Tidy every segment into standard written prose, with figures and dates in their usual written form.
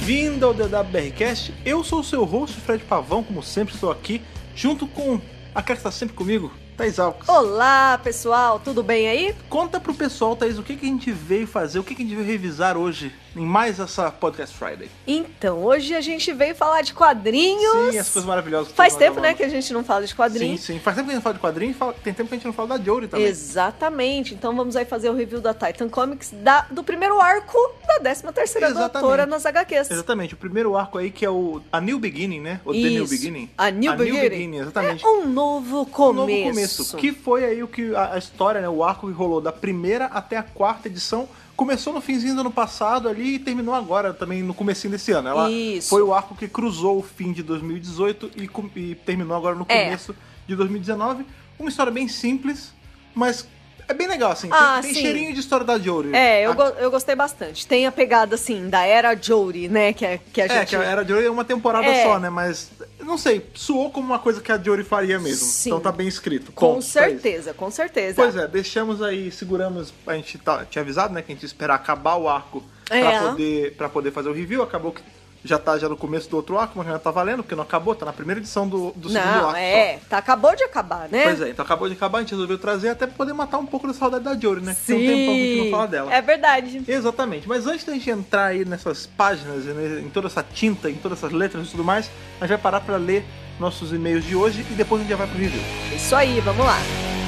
bem-vindo ao DWBRcast. Eu sou o seu host, Fred Pavão, como sempre estou aqui, junto com aquela que está sempre comigo, Thaís Alves. Olá, pessoal, tudo bem aí? Conta pro pessoal, Thaís, o que a gente veio fazer, o que a gente veio revisar hoje em mais essa Podcast Friday. Então, hoje a gente veio falar de quadrinhos. Sim, as coisas maravilhosas. Faz tempo, né, que a gente não fala de quadrinhos. Sim, faz tempo que a gente fala de quadrinhos e tem tempo que a gente não fala da Jodie também. Exatamente, então vamos aí fazer o review da Titan Comics do primeiro arco da 13ª Doutora nas HQs. Exatamente, o primeiro arco aí que é A New Beginning, né? O The New Beginning. A New Beginning, exatamente. É um novo começo. Que foi aí o que a história, né? O arco que rolou da primeira até a quarta edição. Começou no finzinho do ano passado ali e terminou agora, também no comecinho desse ano. Ela foi o arco que cruzou o fim de 2018 e terminou agora no começo de 2019. Uma história bem simples, mas é bem legal, assim. Tem cheirinho de história da Jodie. Eu gostei bastante. Tem a pegada, assim, da Era Jodie, né? Que a gente... que a Era Jodie é uma temporada só, né? Mas, não sei, soou como uma coisa que a Jodie faria mesmo. Sim. Então tá bem escrito. Com certeza, com certeza. Pois é, deixamos aí, seguramos, a gente tinha avisado, né? Que a gente ia esperar acabar o arco pra poder fazer o review. Acabou que já tá no começo do outro arco, mas já tá valendo, porque não acabou, tá na primeira edição do segundo arco. Acabou de acabar, né? Pois é, então acabou de acabar, a gente resolveu trazer até pra poder matar um pouco da saudade da Jodie, né? Tem um tempão que a gente não fala dela. É verdade. Exatamente, mas antes da gente entrar aí nessas páginas, em toda essa tinta, em todas essas letras e tudo mais, a gente vai parar pra ler nossos e-mails de hoje e depois a gente já vai pro review. Isso aí, vamos lá.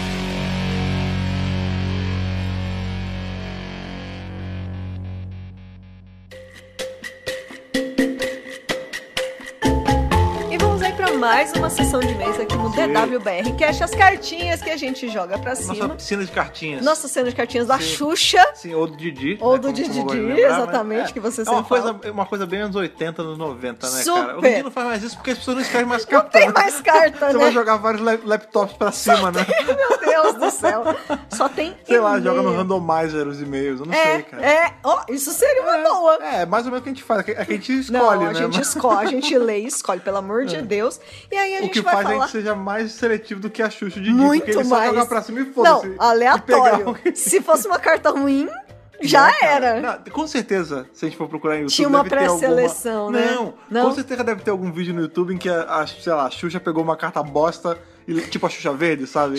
Mais uma sessão de e-mails aqui no DWBR Cast, as cartinhas que a gente joga pra cima. Nossa piscina de cartinhas. Nossa cena de cartinhas da Xuxa. Sim, ou do Didi. Ou do Didi, exatamente, que você sempre fala. É uma coisa bem anos 80, anos 90, né, Super. cara? O Didi não faz mais isso porque as pessoas não escrevem mais carta. Não tem mais carta, né? Você vai jogar vários laptops pra cima, né? Meu Deus do céu. Só tem sei lá, joga no randomizer os e-mails, eu não sei, cara. Isso seria uma boa. É, mais ou menos o que a gente faz, é que a gente escolhe, né? A gente escolhe, a gente lê e escolhe, pelo amor de Deus. E aí a gente vai faz falar... a gente seja mais seletivo do que a Xuxa de muito porque ele mais. Só jogar pra cima e foda-se. Não, aleatório. Se fosse uma carta ruim, já era. Não, com certeza, se a gente for procurar no YouTube, tinha uma pré-seleção, né? Não, com certeza deve ter algum vídeo no YouTube em que sei lá, a Xuxa pegou uma carta bosta, tipo a Xuxa Verde, sabe?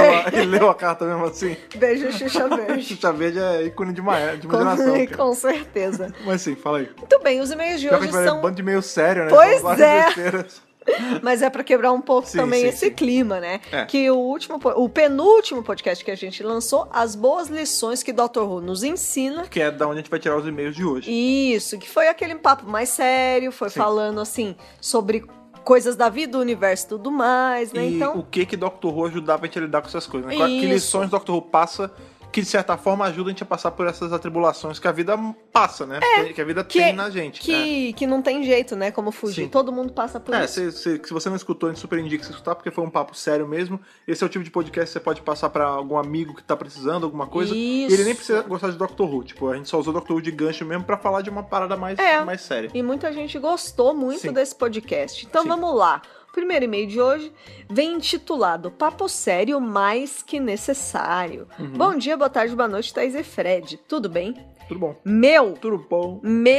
E leu a carta mesmo assim. Beijo, Xuxa Verde. Xuxa Verde é ícone de uma geração. Com certeza. Mas sim, fala aí. Muito bem, os e-mails de hoje são... um bando de e-mail sério, né? Pois é. Besteiras. Mas é pra quebrar um pouco também esse clima, né? Que o penúltimo podcast que a gente lançou, as boas lições que Dr. Who nos ensina. Que é da onde a gente vai tirar os e-mails de hoje. Isso, que foi aquele papo mais sério, foi falando assim sobre coisas da vida, do universo e tudo mais, né? E então... o que Dr. Who ajudava a gente a lidar com essas coisas, né? Que lições Dr. Who passa que de certa forma ajuda a gente a passar por essas atribulações que a vida passa, né? Que a vida tem na gente. Que não tem jeito, né? Como fugir. Sim. Todo mundo passa por isso. Se você não escutou, a gente super indica você escutar, porque foi um papo sério mesmo. Esse é o tipo de podcast que você pode passar pra algum amigo que tá precisando, alguma coisa. Isso. E ele nem precisa gostar de Dr. Who. Tipo, a gente só usou Dr. Who de gancho mesmo pra falar de uma parada mais séria. E muita gente gostou muito desse podcast. Então vamos lá. O primeiro e-mail de hoje vem intitulado Papo Sério Mais Que Necessário. Bom dia, boa tarde, boa noite, Thaís e Fred. Tudo bem? Tudo bom. Tudo bom.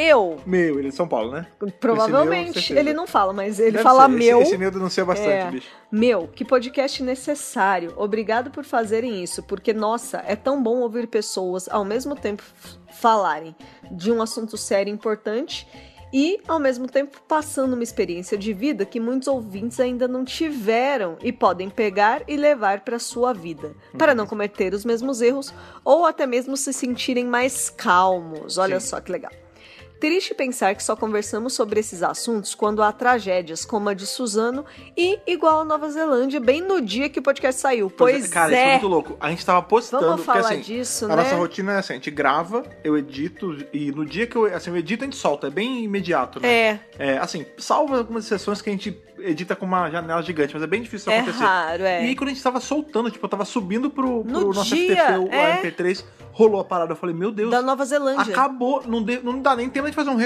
Ele é de São Paulo, né? Provavelmente. Ele não fala, mas ele fala meu. Esse meu denuncia bastante, bicho. Que podcast necessário. Obrigado por fazerem isso, porque, nossa, é tão bom ouvir pessoas ao mesmo tempo falarem de um assunto sério e importante e, ao mesmo tempo, passando uma experiência de vida que muitos ouvintes ainda não tiveram e podem pegar e levar para sua vida, para não cometer os mesmos erros ou até mesmo se sentirem mais calmos. Olha só que legal. Triste pensar que só conversamos sobre esses assuntos quando há tragédias, como a de Suzano e igual a Nova Zelândia, bem no dia que o podcast saiu. Cara, isso é muito louco. A gente tava postando... Vamos falar porque, assim, disso, a nossa rotina é assim, a gente grava, eu edito, e no dia que eu edito, a gente solta. É bem imediato, né? Assim, salvo algumas sessões que a gente edita com uma janela gigante, mas é bem difícil acontecer. É raro, E aí, quando a gente tava soltando, tipo, eu tava subindo pro nosso dia, FTP, o MP3, rolou a parada. Eu falei, meu Deus. Da Nova Zelândia. Acabou. Não dá nem tempo de fazer um recall.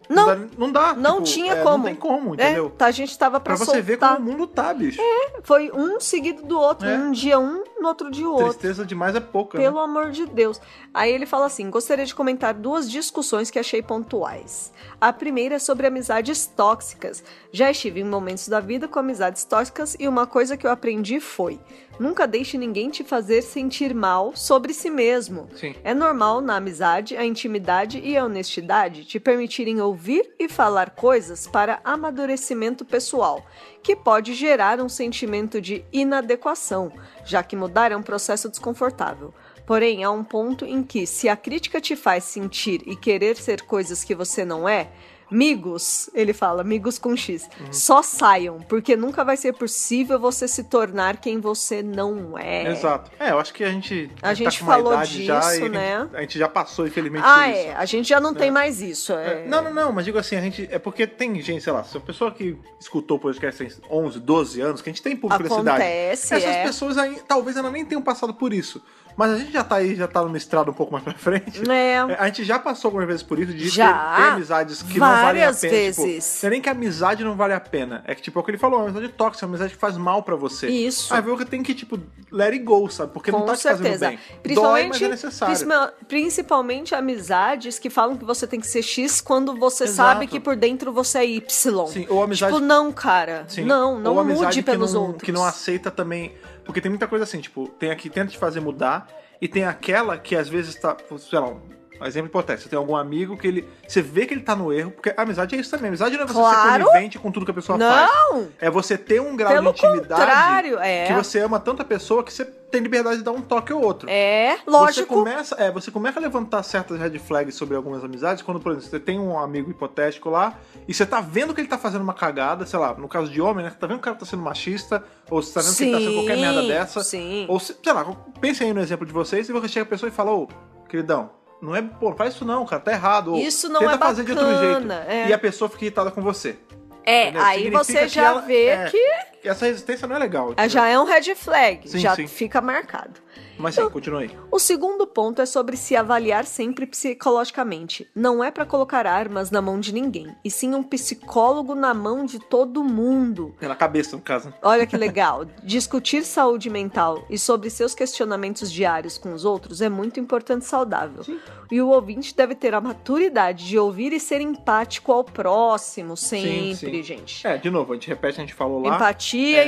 Não dá. Não tipo, tinha como. Não tem como, entendeu? A gente tava pra você ver como o mundo tá, bicho. Foi um seguido do outro. Um dia um, no outro dia o outro. Tristeza demais é pouca. Pelo amor de Deus. Aí ele fala assim, gostaria de comentar 2 discussões que achei pontuais. A primeira é sobre amizades tóxicas. Já estive em momentos da vida com amizades tóxicas e uma coisa que eu aprendi foi: nunca deixe ninguém te fazer sentir mal sobre si mesmo. Sim. É normal na amizade a intimidade e a honestidade te permitirem ouvir e falar coisas para amadurecimento pessoal, que pode gerar um sentimento de inadequação, já que mudar é um processo desconfortável. Porém, há um ponto em que, se a crítica te faz sentir e querer ser coisas que você não é, migos, ele fala, migos com X, só saiam, porque nunca vai ser possível você se tornar quem você não é. Exato. Eu acho que a gente tá com falou uma idade disso, já, né? A gente já passou, infelizmente, por isso. A gente já não tem mais isso. Não, mas digo assim, a gente... É porque tem gente, sei lá, se a pessoa que escutou o podcast tem 11, 12 anos, que a gente tem público da cidade. Essas pessoas aí, talvez ainda nem tenham passado por isso. Mas a gente já tá numa estrada um pouco mais pra frente. A gente já passou algumas vezes por isso, de ter amizades que não valem a pena. Vezes. Tipo, não é nem que a amizade não vale a pena. É que, tipo, é o que ele falou, uma amizade tóxica, uma amizade que faz mal pra você. Isso. Aí você tem que, tipo, let it go, sabe? Porque não tá te fazendo bem. Dói, mas é necessário. Principalmente amizades que falam que você tem que ser X quando você sabe que por dentro você é Y. Sim, ou amizade... Tipo, não, cara. Sim. Não ou mude pelos outros. Que não aceita também... Porque tem muita coisa assim, tipo, tem a que tenta te fazer mudar e tem aquela que às vezes tá, sei lá, um exemplo hipotético, você tem algum amigo que você vê que ele tá no erro, porque a amizade é isso também, a amizade não é você ser conivente com tudo que a pessoa faz. É você ter um grau de intimidade que você ama tanto a pessoa que você tem liberdade de dar um toque ou outro. Lógico. Você começa a levantar certas red flags sobre algumas amizades, quando, por exemplo, você tem um amigo hipotético lá, e você tá vendo que ele tá fazendo uma cagada, sei lá, no caso de homem, né, você tá vendo que o cara tá sendo machista, ou você tá vendo que ele tá sendo qualquer merda dessa, ou, sei lá, pense aí no exemplo de vocês, e você chega a pessoa e fala, ô, queridão, não não faz isso não, cara, tá errado. Isso não tenta é bacana. Fazer de outro jeito. E a pessoa fica irritada com você. Aí você já vê que... Essa resistência não é legal. Já é um red flag, sim, já sim. fica marcado. Mas sim, continue aí. O segundo ponto é sobre se avaliar sempre psicologicamente. Não é pra colocar armas na mão de ninguém, e sim um psicólogo na mão de todo mundo. Na cabeça, no caso. Olha que legal. Discutir saúde mental e sobre seus questionamentos diários com os outros é muito importante e saudável. Sim. E o ouvinte deve ter a maturidade de ouvir e ser empático ao próximo, sempre, gente. De novo, a gente repete, a gente falou lá. Empatia.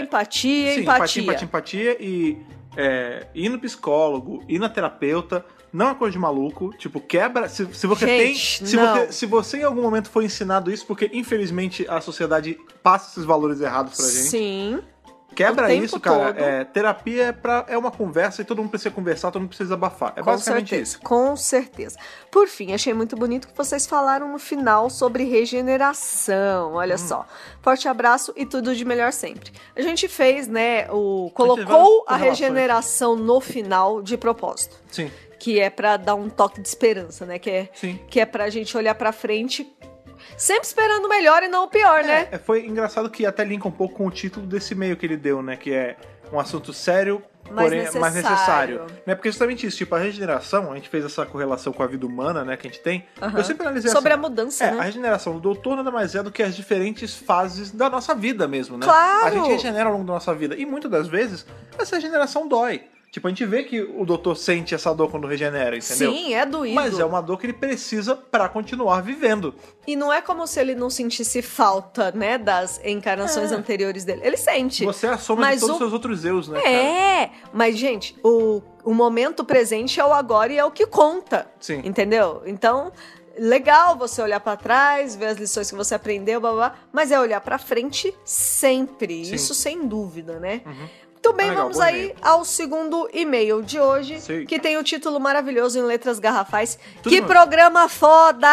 Empatia e... ir no psicólogo, ir na terapeuta, não é coisa de maluco. Tipo, quebra. Se você se você em algum momento foi ensinado isso, porque infelizmente a sociedade passa esses valores errados pra gente. Sim. Quebra isso, cara. Terapia é uma conversa e todo mundo precisa conversar, todo mundo precisa abafar. Basicamente isso. Com certeza. Por fim, achei muito bonito que vocês falaram no final sobre regeneração. Olha só. Forte abraço e tudo de melhor sempre. A gente fez, né, colocou a regeneração no final de propósito. Sim. Que é pra dar um toque de esperança, né? Que é pra gente olhar pra frente... Sempre esperando o melhor e não o pior, né? Foi engraçado que até linka um pouco com o título desse e-mail que ele deu, né? Que é um assunto sério, porém mais necessário. Né? Porque justamente isso, tipo, a regeneração, a gente fez essa correlação com a vida humana, né, que a gente tem. Eu sempre analisei sobre assim, a mudança, né? A regeneração do doutor nada mais é do que as diferentes fases da nossa vida mesmo, né? Claro! A gente regenera ao longo da nossa vida. E muitas das vezes, essa regeneração dói. Tipo, a gente vê que o doutor sente essa dor quando regenera, entendeu? Sim, é doído. Mas é uma dor que ele precisa pra continuar vivendo. E não é como se ele não sentisse falta, né, das encarnações anteriores dele. Ele sente. Você é a soma de todos os seus outros eus, né, cara? Mas, gente, o momento presente é o agora e é o que conta. Sim. Entendeu? Então... Legal você olhar pra trás, ver as lições que você aprendeu, blá, blá, mas é olhar pra frente sempre. Sim. Isso sem dúvida, né? Muito bem, vamos aí ao segundo e-mail de hoje, que tem o título maravilhoso em letras garrafais. Que programa foda!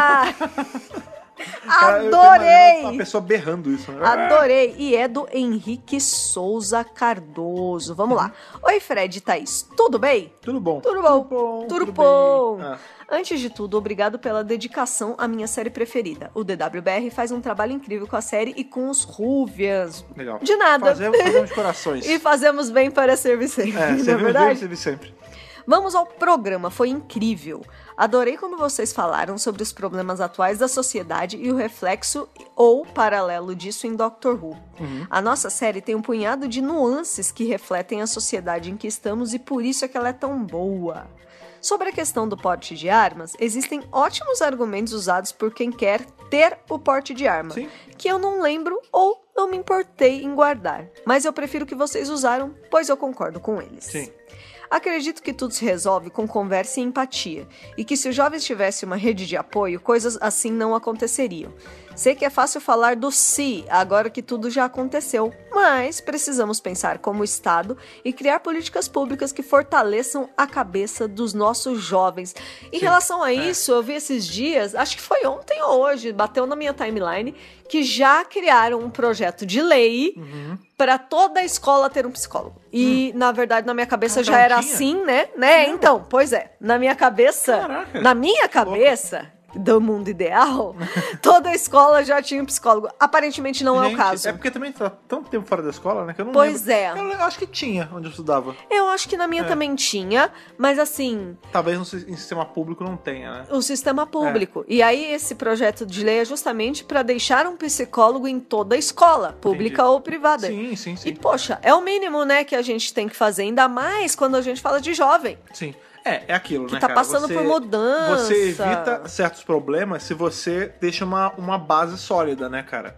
Adorei! A pessoa berrando isso, né? Adorei! E é do Henrique Souza Cardoso. Vamos lá. Oi, Fred e Thaís. Tudo bem? Tudo bom. Tudo bom. Antes de tudo, obrigado pela dedicação à minha série preferida. O DWBR faz um trabalho incrível com a série e com os Ruvians. Legal. De nada. Fazemos de corações. E fazemos bem para servir sempre. Servimos bem para servir sempre. Vamos ao programa, foi incrível. Adorei quando vocês falaram sobre os problemas atuais da sociedade e o reflexo ou paralelo disso em Doctor Who. A nossa série tem um punhado de nuances que refletem a sociedade em que estamos e por isso é que ela é tão boa. Sobre a questão do porte de armas, existem ótimos argumentos usados por quem quer ter o porte de arma, Sim. que eu não lembro ou não me importei em guardar, mas eu prefiro que vocês usaram, pois eu concordo com eles. Sim. Acredito que tudo se resolve com conversa e empatia, e que se os jovens tivessem uma rede de apoio, coisas assim não aconteceriam. Sei que é fácil falar do se, agora que tudo já aconteceu, mas precisamos pensar como Estado e criar políticas públicas que fortaleçam a cabeça dos nossos jovens. Em relação a isso, eu vi esses dias, acho que foi ontem ou hoje, bateu na minha timeline, que já criaram um projeto de lei para toda a escola ter um psicólogo. E, na verdade, na minha cabeça já era assim, né? Então, pois é, na minha cabeça, do mundo ideal, toda a escola já tinha um psicólogo. Aparentemente não é o caso. É porque também tá tanto tempo fora da escola, né? Que eu não pois lembro. é. Eu acho que tinha onde eu estudava. Eu acho que na minha também tinha, mas assim... Talvez no sistema público não tenha, né? O sistema público. E aí esse projeto de lei é justamente para deixar um psicólogo em toda a escola, pública ou privada. Sim. E poxa, é o mínimo, né, que a gente tem que fazer, ainda mais quando a gente fala de jovem. Sim. É aquilo, que né, tá cara? passando por mudança. Você evita certos problemas se você deixa uma base sólida, né, cara?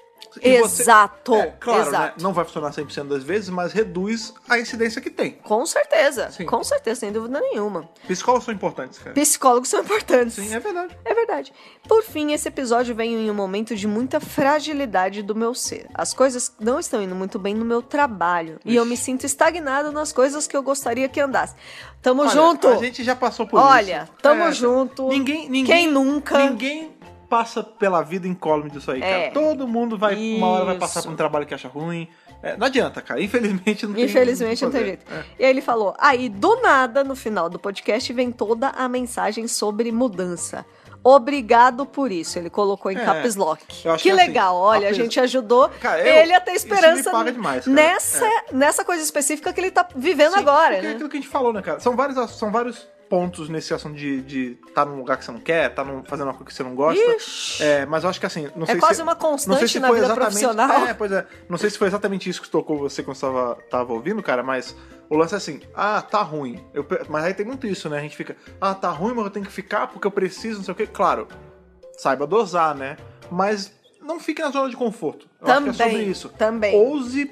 Exato. Claro, exato. Né? Não vai funcionar 100% das vezes, mas reduz a incidência que tem. Com certeza. Sim. Com certeza, sem dúvida nenhuma. Psicólogos são importantes, cara. Psicólogos são importantes. Sim, é verdade. É verdade. Por fim, esse episódio vem em um momento de muita fragilidade do meu ser. As coisas não estão indo muito bem no meu trabalho. Ixi. E eu me sinto estagnado nas coisas que eu gostaria que andasse. Tamo junto! A gente já passou por isso. Olha, tamo junto. Ninguém... Quem nunca? Ninguém passa pela vida incólume disso aí, cara. Todo mundo uma hora vai passar por um trabalho que acha ruim. Não adianta, cara. Infelizmente não tem jeito. E aí ele falou, aí do nada, no final do podcast, vem toda a mensagem sobre mudança. Obrigado por isso. Ele colocou em caps lock. Que legal. Assim, olha, a gente ajudou ele a ter esperança isso me paga demais, nessa coisa específica que ele tá vivendo agora. Porque né? É aquilo que a gente falou, né, cara? São vários pontos nesse assunto de estar num lugar que você não quer, fazendo uma coisa que você não gosta. Mas eu acho que assim, não sei quase uma constante na vida profissional. Pois é. Não sei se foi exatamente isso que tocou você quando você tava ouvindo, cara, mas o lance é assim, tá ruim. Mas aí tem muito isso, né? A gente fica, tá ruim, mas eu tenho que ficar porque eu preciso, não sei o quê. Claro, saiba dosar, né? Mas não fique na zona de conforto. Eu acho que é sobre isso. Também. Ouse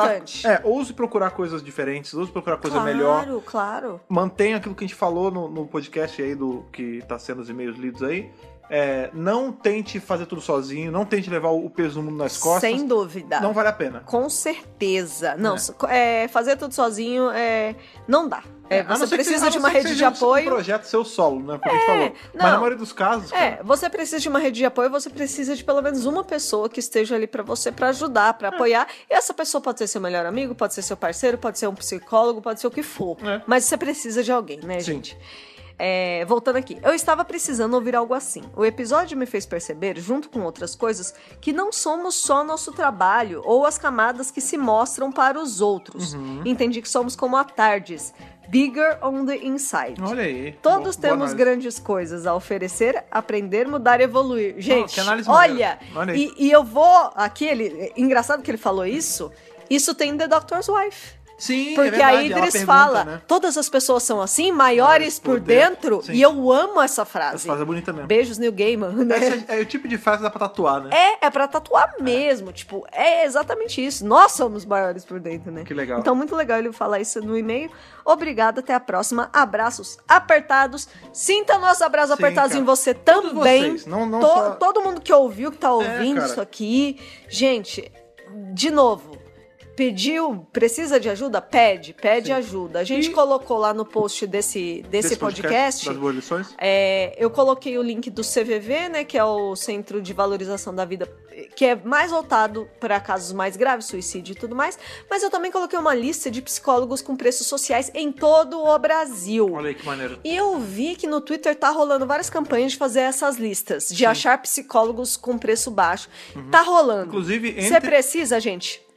procurar coisas diferentes, ouse procurar coisa melhor. Claro. Mantenha aquilo que a gente falou no podcast aí, que tá sendo os e-mails lidos aí. Não tente fazer tudo sozinho, não tente levar o peso do mundo nas costas. Sem dúvida. Não vale a pena. Com certeza. Não, fazer tudo sozinho não dá. Você precisa de uma rede de apoio. Um projeto seu solo, né? Como a gente falou. Mas na maioria dos casos. Você precisa de uma rede de apoio, você precisa de pelo menos uma pessoa que esteja ali pra você, pra ajudar, pra apoiar. E essa pessoa pode ser seu melhor amigo, pode ser seu parceiro, pode ser um psicólogo, pode ser o que for. Mas você precisa de alguém, né, gente? Voltando aqui, eu estava precisando ouvir algo assim. O episódio me fez perceber, junto com outras coisas, que não somos só nosso trabalho ou as camadas que se mostram para os outros. Entendi que somos como a TARDIS, bigger on the inside. Olha aí. Todos temos grandes coisas a oferecer, aprender, mudar e evoluir. Gente, que análise olha e eu vou aqui, engraçado que ele falou isso tem The Doctor's Wife. Sim, porque a Idris fala, né? Todas as pessoas são assim, maiores por dentro, e eu amo essa frase. Essa frase é bonita mesmo. Beijos, Neil Gaiman, né? Essa é o tipo de frase que dá pra tatuar, né? É pra tatuar mesmo, tipo, é exatamente isso. Nós somos maiores por dentro, né? Que legal. Então, muito legal ele falar isso no e-mail. Obrigado, até a próxima. Abraços apertados. Sinta nossos abraços apertados em você também. Vocês. Não só... Todo mundo que ouviu, que tá ouvindo isso aqui. Gente, de novo, precisa de ajuda? Pede ajuda. A gente colocou lá no post desse podcast das boas lições. Eu coloquei o link do CVV, né, que é o Centro de Valorização da Vida, que é mais voltado para casos mais graves, suicídio e tudo mais, mas eu também coloquei uma lista de psicólogos com preços sociais em todo o Brasil. Olha aí que maneiro. E eu vi que no Twitter tá rolando várias campanhas de fazer essas listas, de achar psicólogos com preço baixo. Tá rolando. Inclusive, Você precisa, gente?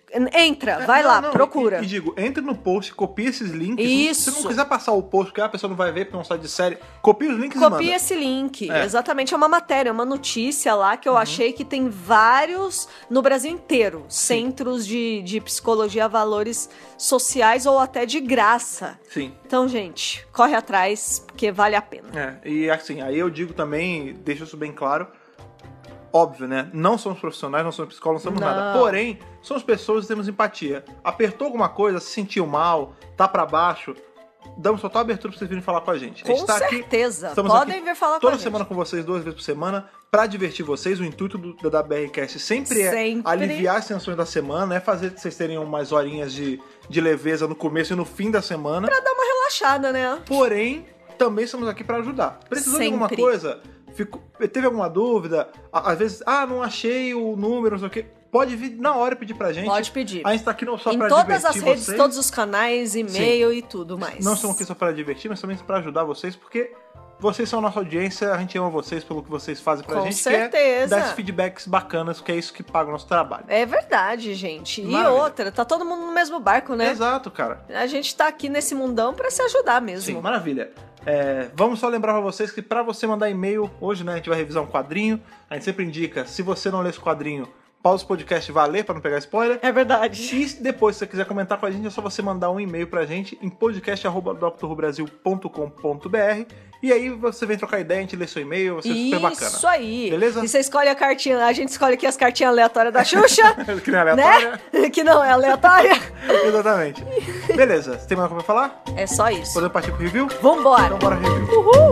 Vai lá, procura. E digo, entre no post, copia esses links. Isso. Se você não quiser passar o post, porque a pessoa não vai ver porque não sai de série, copia os links e manda. Copia esse link, exatamente. É uma matéria, uma notícia lá que eu achei que tem vários, no Brasil inteiro, centros de psicologia, valores sociais ou até de graça. Sim. Então, gente, corre atrás, porque vale a pena. E assim, aí eu digo também, deixo isso bem claro, óbvio, né? Não somos profissionais, não somos psicólogos, não somos nada. Porém, somos pessoas e temos empatia. Apertou alguma coisa, se sentiu mal, tá pra baixo, damos total abertura pra vocês virem falar com a gente. Com certeza. Podem vir falar com a gente. Toda semana com vocês, 2 vezes por semana, pra divertir vocês. O intuito da BRCast sempre é aliviar as tensões da semana, é fazer vocês terem umas horinhas de leveza no começo e no fim da semana. Pra dar uma relaxada, né? Porém, também estamos aqui pra ajudar. Precisou de alguma coisa? Teve alguma dúvida? Às vezes, não achei o número, não sei o quê. Pode vir na hora pedir pra gente. Pode pedir. A gente tá aqui não só pra divertir vocês. Em todas as redes, todos os canais, e-mail e tudo mais. Não estamos aqui só pra divertir, mas também pra ajudar vocês, porque vocês são a nossa audiência, a gente ama vocês pelo que vocês fazem pra gente. Com certeza. Que é dar esses feedbacks bacanas, que é isso que paga o nosso trabalho. É verdade, gente. Maravilha. E outra, tá todo mundo no mesmo barco, né? Exato, cara. A gente tá aqui nesse mundão pra se ajudar mesmo. Sim, maravilha. Vamos só lembrar pra vocês que pra você mandar e-mail, hoje, né, a gente vai revisar um quadrinho. A gente sempre indica, se você não lê esse quadrinho, pausa o podcast e vá ler pra não pegar spoiler. É verdade. E depois, se você quiser comentar com a gente, é só você mandar um e-mail pra gente em podcast@drwhobrasil.com.br. E aí você vem trocar ideia, a gente lê seu e-mail, vai ser super bacana. Isso aí. Beleza? E você escolhe a cartinha, a gente escolhe aqui as cartinhas aleatórias da Xuxa. Que não é aleatória. Né? Que não é aleatória. Exatamente. Beleza, você tem mais coisa pra falar? É só isso. Podemos partir pro review? Vambora. Então bora review. Uhul.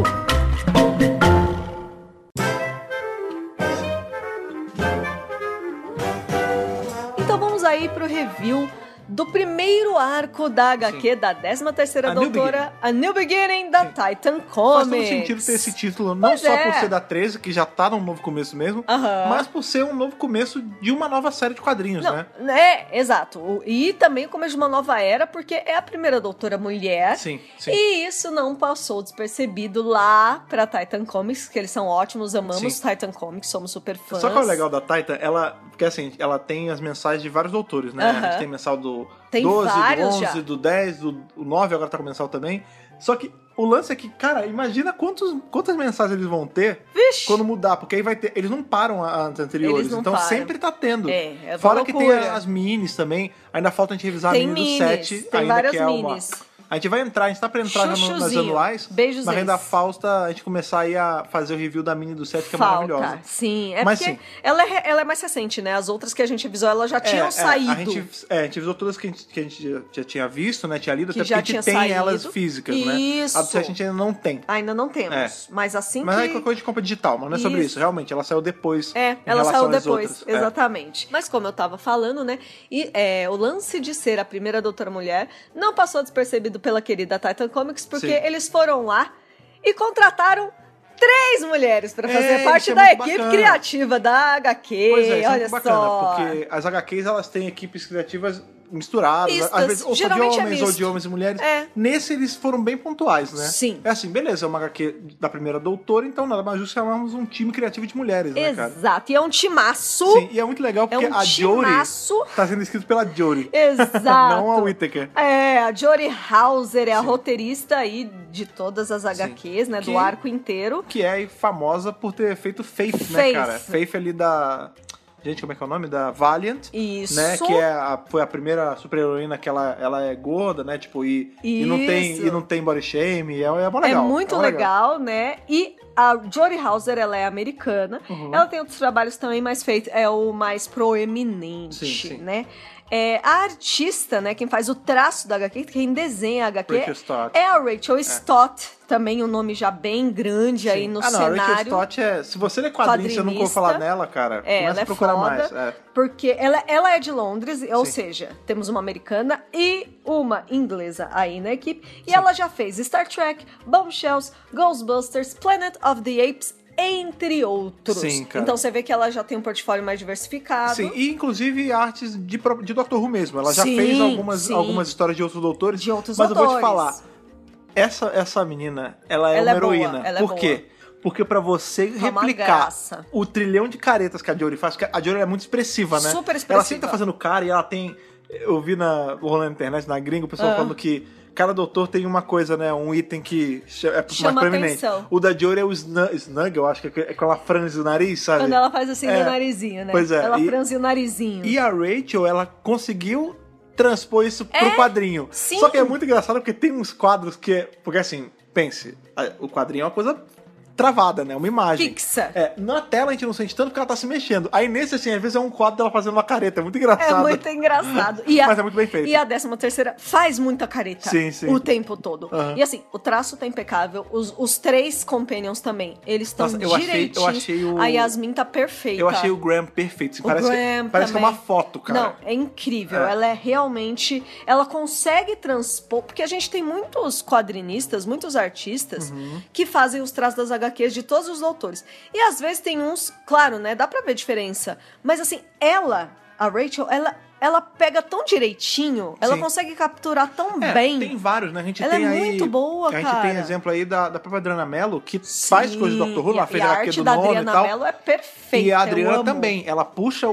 Então vamos aí pro review do primeiro arco da HQ da 13ª doutora, A New Beginning, da Titan Comics. Faz todo sentido ter esse título, não só por ser da 13, que já tá num novo começo mesmo, mas por ser um novo começo de uma nova série de quadrinhos, né? Exato. E também o começo de uma nova era, porque é a primeira doutora mulher. Sim. E isso não passou despercebido lá pra Titan Comics, que eles são ótimos, amamos Titan Comics, somos super fãs. Só que o legal da Titan, porque assim, ela tem as mensagens de vários doutores, né? A gente tem mensal do tem 12, do 11, já. do 10, do 9, agora tá com mensal também. Só que o lance é que, cara, imagina quantas mensagens eles vão ter quando mudar, porque aí vai ter. Eles não param as anteriores, então param. Sempre tá tendo. Fora que tem as minis também, ainda falta a gente revisar a mini do 7, tem ainda várias que é minis. A gente vai entrar, a gente tá pra entrar já nas anuais. Beijos. Mas ainda falta a gente começar aí a fazer o review da mini do 7, que é maravilhosa. Sim, porque ela é mais recente, né? As outras que a gente avisou, elas já tinham saído. A gente avisou todas que a gente já tinha visto, né? Tinha lido, que até porque a gente tem elas físicas, né? Isso. A do 7 a gente ainda não tem. Ainda não temos. Mas assim Mas aí qualquer coisa de compra digital, mas não é sobre isso. Realmente, ela saiu depois. Ela saiu depois, exatamente. Mas como eu tava falando, né? E o lance de ser a primeira doutora mulher não passou despercebido pela querida Titan Comics, porque eles foram lá e contrataram 3 mulheres pra fazer parte da equipe criativa da HQ. Pois é, isso olha é muito bacana, só. porque as HQs, elas têm equipes criativas misturadas, às vezes ou só de homens ou de homens e mulheres. Nesse eles foram bem pontuais, né? Sim. É assim, beleza, é uma HQ da primeira doutora, então nada mais justo chamarmos um time criativo de mulheres, né, cara? Exato, e é um timaço. Sim, e é muito legal porque a Jodie tá sendo escrito pela Jodie. Exato. Não a Whittaker. A Jodie Hauser é a roteirista aí de todas as HQs, né, do arco inteiro. Que é famosa por ter feito Faith, né, cara? Faith ali da... Gente, como é que é o nome? Da Valiant. Isso. Né? Que foi a primeira super-heroína que ela é gorda, né? Tipo, e não tem body shame. É mó legal. É muito legal, né? E a Jodie Hauser, ela é americana. Ela tem outros trabalhos também, mas é o mais proeminente, né? A artista, né, quem faz o traço da HQ, quem desenha a HQ é a Rachel Stott, também um nome já bem grande aí no cenário. A Rachel Stott se você ler quadrinhos, você nunca ouviu falar nela, cara, começa a procurar mais. Porque ela é de Londres, ou seja, temos uma americana e uma inglesa aí na equipe, e ela já fez Star Trek, Bombshells, Ghostbusters, Planet of the Apes, entre outros. Sim, cara. Então você vê que ela já tem um portfólio mais diversificado. Sim, e inclusive artes de Doctor Who mesmo. Ela já fez algumas histórias de outros doutores. Mas eu vou te falar, essa menina, ela é uma heroína. Boa, Por quê? porque pra você replicar o trilhão de caretas que a Jodie faz, porque a Jodie é muito expressiva, né? Super expressiva. Ela sempre tá fazendo cara e ela tem... Eu vi rolando na internet, na gringa, o pessoal falando que cada doutor tem uma coisa, né? Um item que é chama mais proeminente. Atenção. O da Jodie é o Snug, eu acho que é quando ela franze o nariz, sabe? Quando ela faz assim no narizinho, né? Pois é. Ela franze o narizinho. E a Rachel, ela conseguiu transpor isso pro quadrinho. Sim. Só que é muito engraçado porque tem uns quadros que... Porque assim, pense, o quadrinho é uma coisa travada, né? Uma imagem. Fixa. Na tela a gente não sente tanto porque ela tá se mexendo. Aí nesse, assim, às vezes é um quadro dela fazendo uma careta. É muito engraçado. É muito engraçado. Mas é muito bem feito. E a 13ª faz muita careta o tempo todo. E assim, o traço tá impecável. Os 3 companions também. Eles estão direitinhos. Eu achei a Yasmin tá perfeita. Eu achei o Graham perfeito. Assim, parece que é uma foto, cara. Não, é incrível. Ela é realmente... Ela consegue transpor... Porque a gente tem muitos quadrinistas, muitos artistas que fazem os traços das HQs de todos os doutores. E às vezes tem uns... Claro, né? Dá pra ver diferença. Mas assim, a Rachel, ela pega tão direitinho, ela consegue capturar tão bem. Tem vários, né? A gente ela tem é aí, muito boa, cara. A gente tem exemplo aí da própria Adriana Mello, que faz coisas do Dr. Who, ela fez a HQ do Nono e tal. E a Adriana Mello é perfeita. E a Adriana também, ela puxa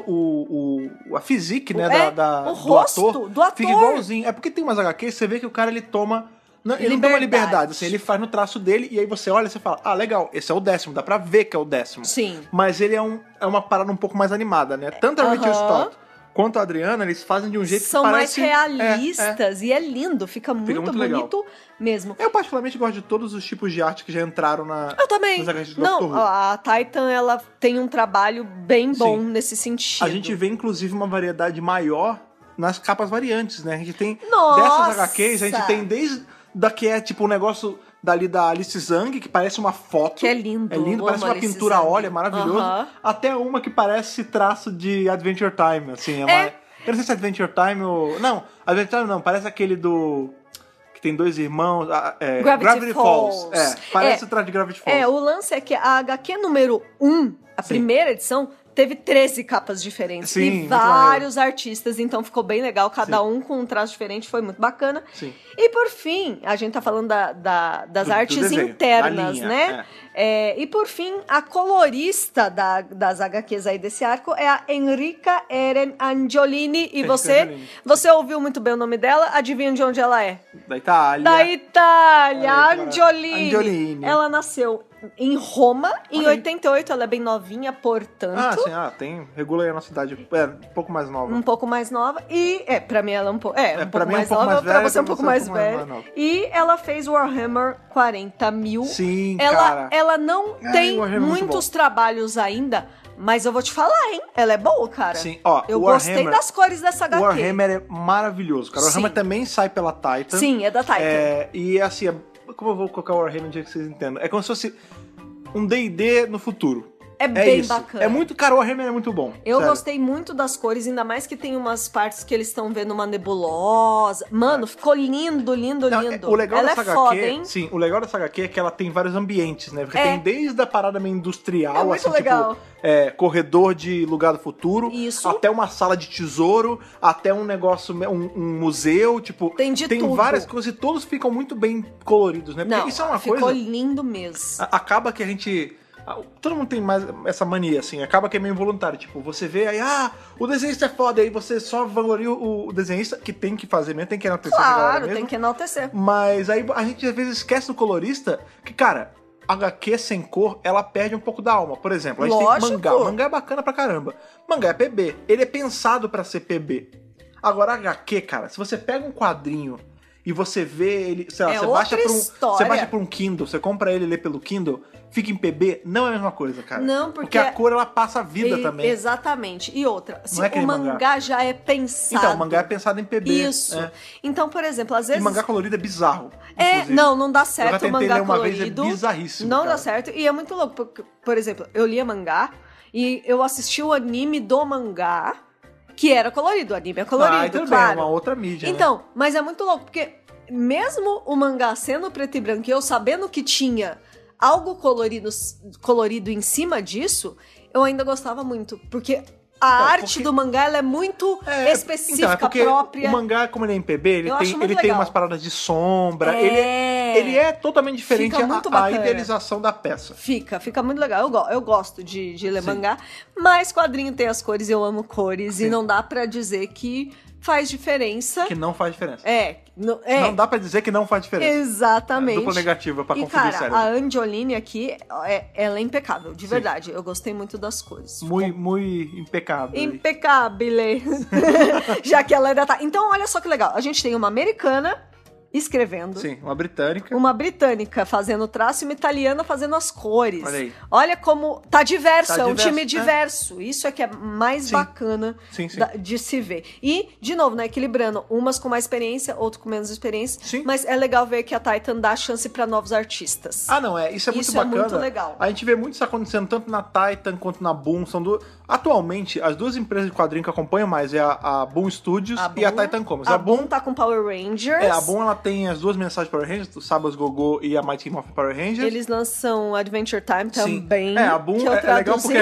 a physique, né, o rosto do ator. Fica igualzinho. É porque tem umas HQs, você vê que o cara, ele toma... Ele não toma liberdade, assim, ele faz no traço dele e aí você olha e você fala, legal, esse é o 10º, dá pra ver que é o 10º. Sim. Mas ele é uma parada um pouco mais animada, né? Tanto a Rachel Stott quanto a Adriana, eles fazem de um jeito São que parece... São mais realistas e é lindo, fica muito bonito legal. Mesmo. Eu particularmente gosto de todos os tipos de arte que já entraram Eu também. nas HQs do Dr. Who. A Titan, ela tem um trabalho bem bom nesse sentido. A gente vê, inclusive, uma variedade maior nas capas variantes, né? A gente tem Nossa! dessas HQs, a gente tem desde da que é tipo um negócio dali da Alice Zhang, que parece uma foto. Que é lindo. É lindo, parece uma pintura a óleo, é maravilhoso. Até uma que parece traço de Adventure Time, assim. Eu não sei se é Adventure Time ou... Não, Adventure Time não, parece aquele do... Que tem 2 irmãos... Gravity Falls. Parece o traço de Gravity Falls. O lance é que a HQ número 1, a primeira edição... Teve 13 capas diferentes. Sim, e vários artistas, então ficou bem legal. Cada um com um traço diferente, foi muito bacana. Sim. E por fim, a gente tá falando das artes internas, né? E por fim, a colorista das HQs aí desse arco é a Enrica Eren Angiolini. E você ouviu muito bem o nome dela, adivinha de onde ela é? Da Itália. Da Itália, Angiolini. Ela nasceu em Roma, em 88, ela é bem novinha, portanto... regula aí a nossa idade, um pouco mais nova. Um pouco mais nova, e... pra mim ela é um pouco mais nova, pra você é um pouco mais velha. E ela fez Warhammer 40.000. Sim, ela não tem muitos trabalhos ainda, mas eu vou te falar, hein? Ela é boa, cara. Sim, eu gostei das cores dessa HQ. O Warhammer é maravilhoso, cara. O Warhammer também sai pela Titan. Sim, é da Titan. E assim, como eu vou colocar o Warhammer no dia que vocês entendam? É como se fosse um D&D no futuro. É bem bacana. É muito, cara, o Warhammer é muito bom. Eu gostei muito das cores, ainda mais que tem umas partes que eles estão vendo uma nebulosa. Mano, ficou lindo, lindo, lindo. O legal dessa HQ, foda, hein? Sim, o legal dessa HQ é que ela tem vários ambientes, né? Porque tem desde a parada meio industrial, muito legal. Tipo, corredor de lugar do futuro, Isso. até uma sala de tesouro, até um negócio, um museu, tipo... Tem tudo. Várias coisas e todos ficam muito bem coloridos, né? Porque isso é uma coisa... ficou lindo mesmo. Acaba que a gente... Todo mundo tem mais essa mania, assim, acaba que é meio involuntário. Tipo, você vê aí, o desenhista é foda, aí você só valoria o desenhista, que tem que fazer mesmo, tem que enaltecer a galera mesmo. Tem que enaltecer. Mas aí a gente às vezes esquece do colorista, que, cara, HQ sem cor, ela perde um pouco da alma. Por exemplo, a gente tem mangá. Mangá é bacana pra caramba. Mangá é PB. Ele é pensado pra ser PB. Agora, HQ, cara, se você pega um quadrinho e você vê ele, sei lá, você baixa pra um Kindle, você compra ele e lê pelo Kindle, fica em PB, não é a mesma coisa, cara. Não, porque a cor, ela passa a vida também. Exatamente. E outra, se o mangá já é pensado... Então, o mangá é pensado em PB. Isso. Então, por exemplo, às vezes... E mangá colorido é bizarro. Não dá certo o mangá uma colorido. Vez, é bizarríssimo, não dá certo. E é muito louco, porque, por exemplo, eu lia mangá e eu assisti o anime do mangá, que era colorido. O anime é colorido, claro. É uma outra mídia, então, né? Mas é muito louco, porque mesmo o mangá sendo preto e branco e eu sabendo que tinha algo colorido em cima disso, eu ainda gostava muito. Porque A arte do mangá ela é muito específica, própria. O mangá, como ele é MPB, ele tem umas paradas de sombra. Ele é totalmente diferente a idealização da peça. Fica muito legal. Eu gosto de ler mangá, mas quadrinho tem as cores, eu amo cores, e não dá pra dizer que faz diferença. Que não faz diferença. Não dá pra dizer que não faz diferença. Exatamente. Dupla negativa pra confundir sério. E, cara, a Angiolini aqui, ela é impecável, de verdade. Eu gostei muito das cores. Muito impecável. Impecável. Já que ela ainda tá... Então, olha só que legal. A gente tem uma americana escrevendo. Sim, uma britânica. Uma britânica fazendo o traço e uma italiana fazendo as cores. Olha aí. Olha como tá diverso, é um time diverso. Isso é que é mais bacana de se ver. E, de novo, né, equilibrando, umas com mais experiência, outras com menos experiência. Sim. Mas é legal ver que a Titan dá chance pra novos artistas. Ah, não, isso é muito bacana. Isso é muito legal. A gente vê muito isso acontecendo tanto na Titan quanto na Boom. Atualmente, as duas empresas de quadrinho que acompanham mais é a Boom Studios e a Titan Comics. A Boom tá com Power Rangers. A Boom, ela tem as duas mensagens Power Rangers, o Sabas Gogô e a Mighty Morphin Power Rangers. Eles lançam Adventure Time também. A Boom é legal porque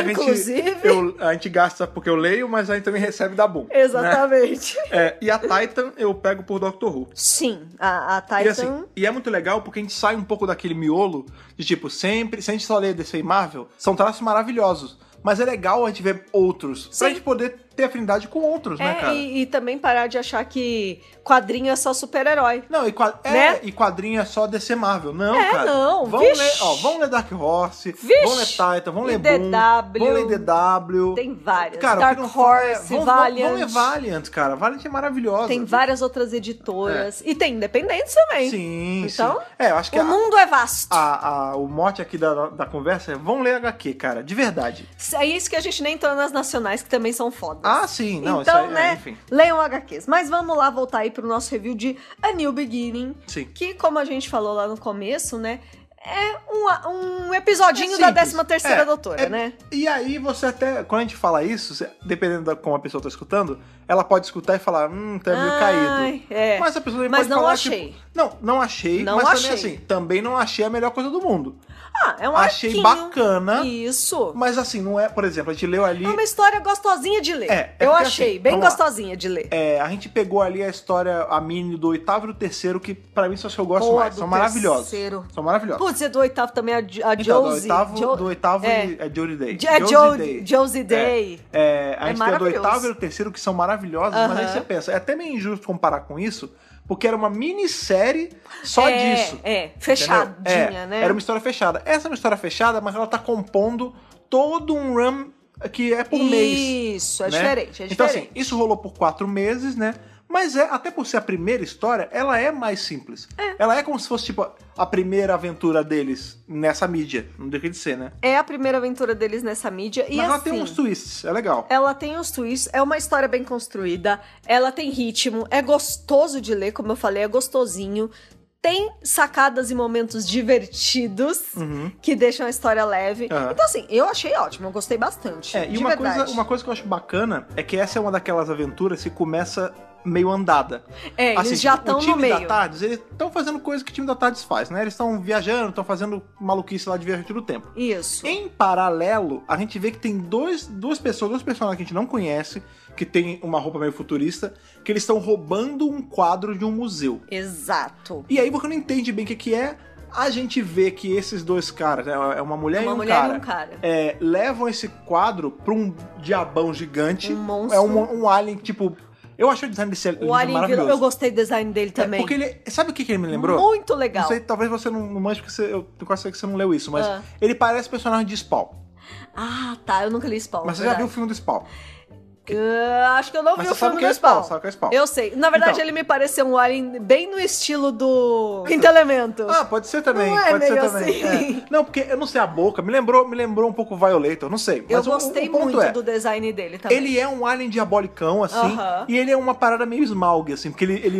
a gente gasta porque eu leio, mas a gente também recebe da Boom. Exatamente. Né? E a Titan eu pego por Doctor Who. Sim, a Titan... E é muito legal porque a gente sai um pouco daquele miolo de tipo, sempre, se a gente só lê DC e Marvel, são traços maravilhosos. Mas é legal a gente ver outros, pra gente poder ter afinidade com outros, né, cara? E também parar de achar que quadrinho é só super-herói. Não, e quadrinho é só DC Marvel. Não, cara. Não, vamos ler Dark Horse, vamos ler Titan, vamos ler Boom, vamos ler DW. Tem várias. Cara, Dark Horse, Valiant. Vamos ler Valiant, cara. Valiant é maravilhosa. Tem várias outras editoras. E tem independentes também. Sim, então, eu acho que o mundo é vasto. O mote aqui da conversa é vamos ler HQ, cara. De verdade. É isso que a gente nem entrou nas nacionais, que também são fodas. Ah, sim. Não, então, isso né, enfim. leiam HQs. Mas vamos lá voltar aí pro nosso review de A New Beginning. Sim. Que, como a gente falou lá no começo, né, é um episodinho da 13ª Doutora, né? E aí você até, quando a gente fala isso, dependendo de como a pessoa tá escutando, ela pode escutar e falar, tá meio caído. Mas a pessoa pode não falar, achei. Tipo, não achei, não mas achei. também assim, também não achei a melhor coisa do mundo. É um Achei arquinho. bacana. Isso. Mas assim, não é, por exemplo, a gente leu ali... É uma história gostosinha de ler. Eu achei, bem gostosinha de ler. A gente pegou ali a história, a mini do 8º e do 3º, que pra mim são os que eu gosto mais. São maravilhosos. São maravilhosos. Putz, do 8º também a Josie. Do 8º é Josie Day. Josie Day. A gente tem o do 8º e o 3º que são maravilhosos, mas aí você pensa, é até meio injusto comparar com isso, porque era uma minissérie só disso. Fechadinha, né? Era uma história fechada. Essa é uma história fechada, mas ela tá compondo todo um run que é por mês. Isso, é diferente. Então, assim, isso rolou por 4 meses, né? Mas até por ser a primeira história, ela é mais simples. Ela é como se fosse, tipo, a primeira aventura deles nessa mídia. Não deixa de ser, né? É a primeira aventura deles nessa mídia. Mas ela tem uns twists, é legal. Ela tem uns twists, é uma história bem construída, ela tem ritmo, é gostoso de ler, como eu falei, é gostosinho. Tem sacadas e momentos divertidos que deixam a história leve. Então, assim, eu achei ótimo, eu gostei bastante. E uma coisa que eu acho bacana é que essa é uma daquelas aventuras que começa meio andada. Eles assim, já estão no meio. O time da Tardes, eles estão fazendo coisa que o time da Tardes faz, né? Eles estão viajando, estão fazendo maluquice lá de viagem do tempo. Isso. Em paralelo, a gente vê que tem dois personagens que a gente não conhece, que tem uma roupa meio futurista, que eles estão roubando um quadro de um museu. Exato. E aí você não entende bem o que é. A gente vê que esses dois caras, é uma mulher, e um cara, levam esse quadro pra um diabão gigante. Um monstro. É um alien, tipo... Eu achei o design desse maravilhoso. Eu gostei do design dele também. Porque ele... Sabe o que ele me lembrou? Muito legal. Não sei, talvez você não manche, porque eu quase sei que você não leu isso, mas ele parece personagem de Spawn. Ah, tá. Eu nunca li Spawn. Mas você já viu o filme do Spawn? Acho que eu não vi o filme do Spawn. Sabe que é Spawn. Eu sei. Na verdade, ele me pareceu um alien bem no estilo do Quinto Elemento. Pode ser também. Não pode ser assim. também. Não, porque eu não sei a boca. Me lembrou um pouco o Violator, não sei. Mas eu gostei muito do design dele também. Ele é um alien diabolicão, assim. E ele é uma parada meio Smaug, assim. Porque ele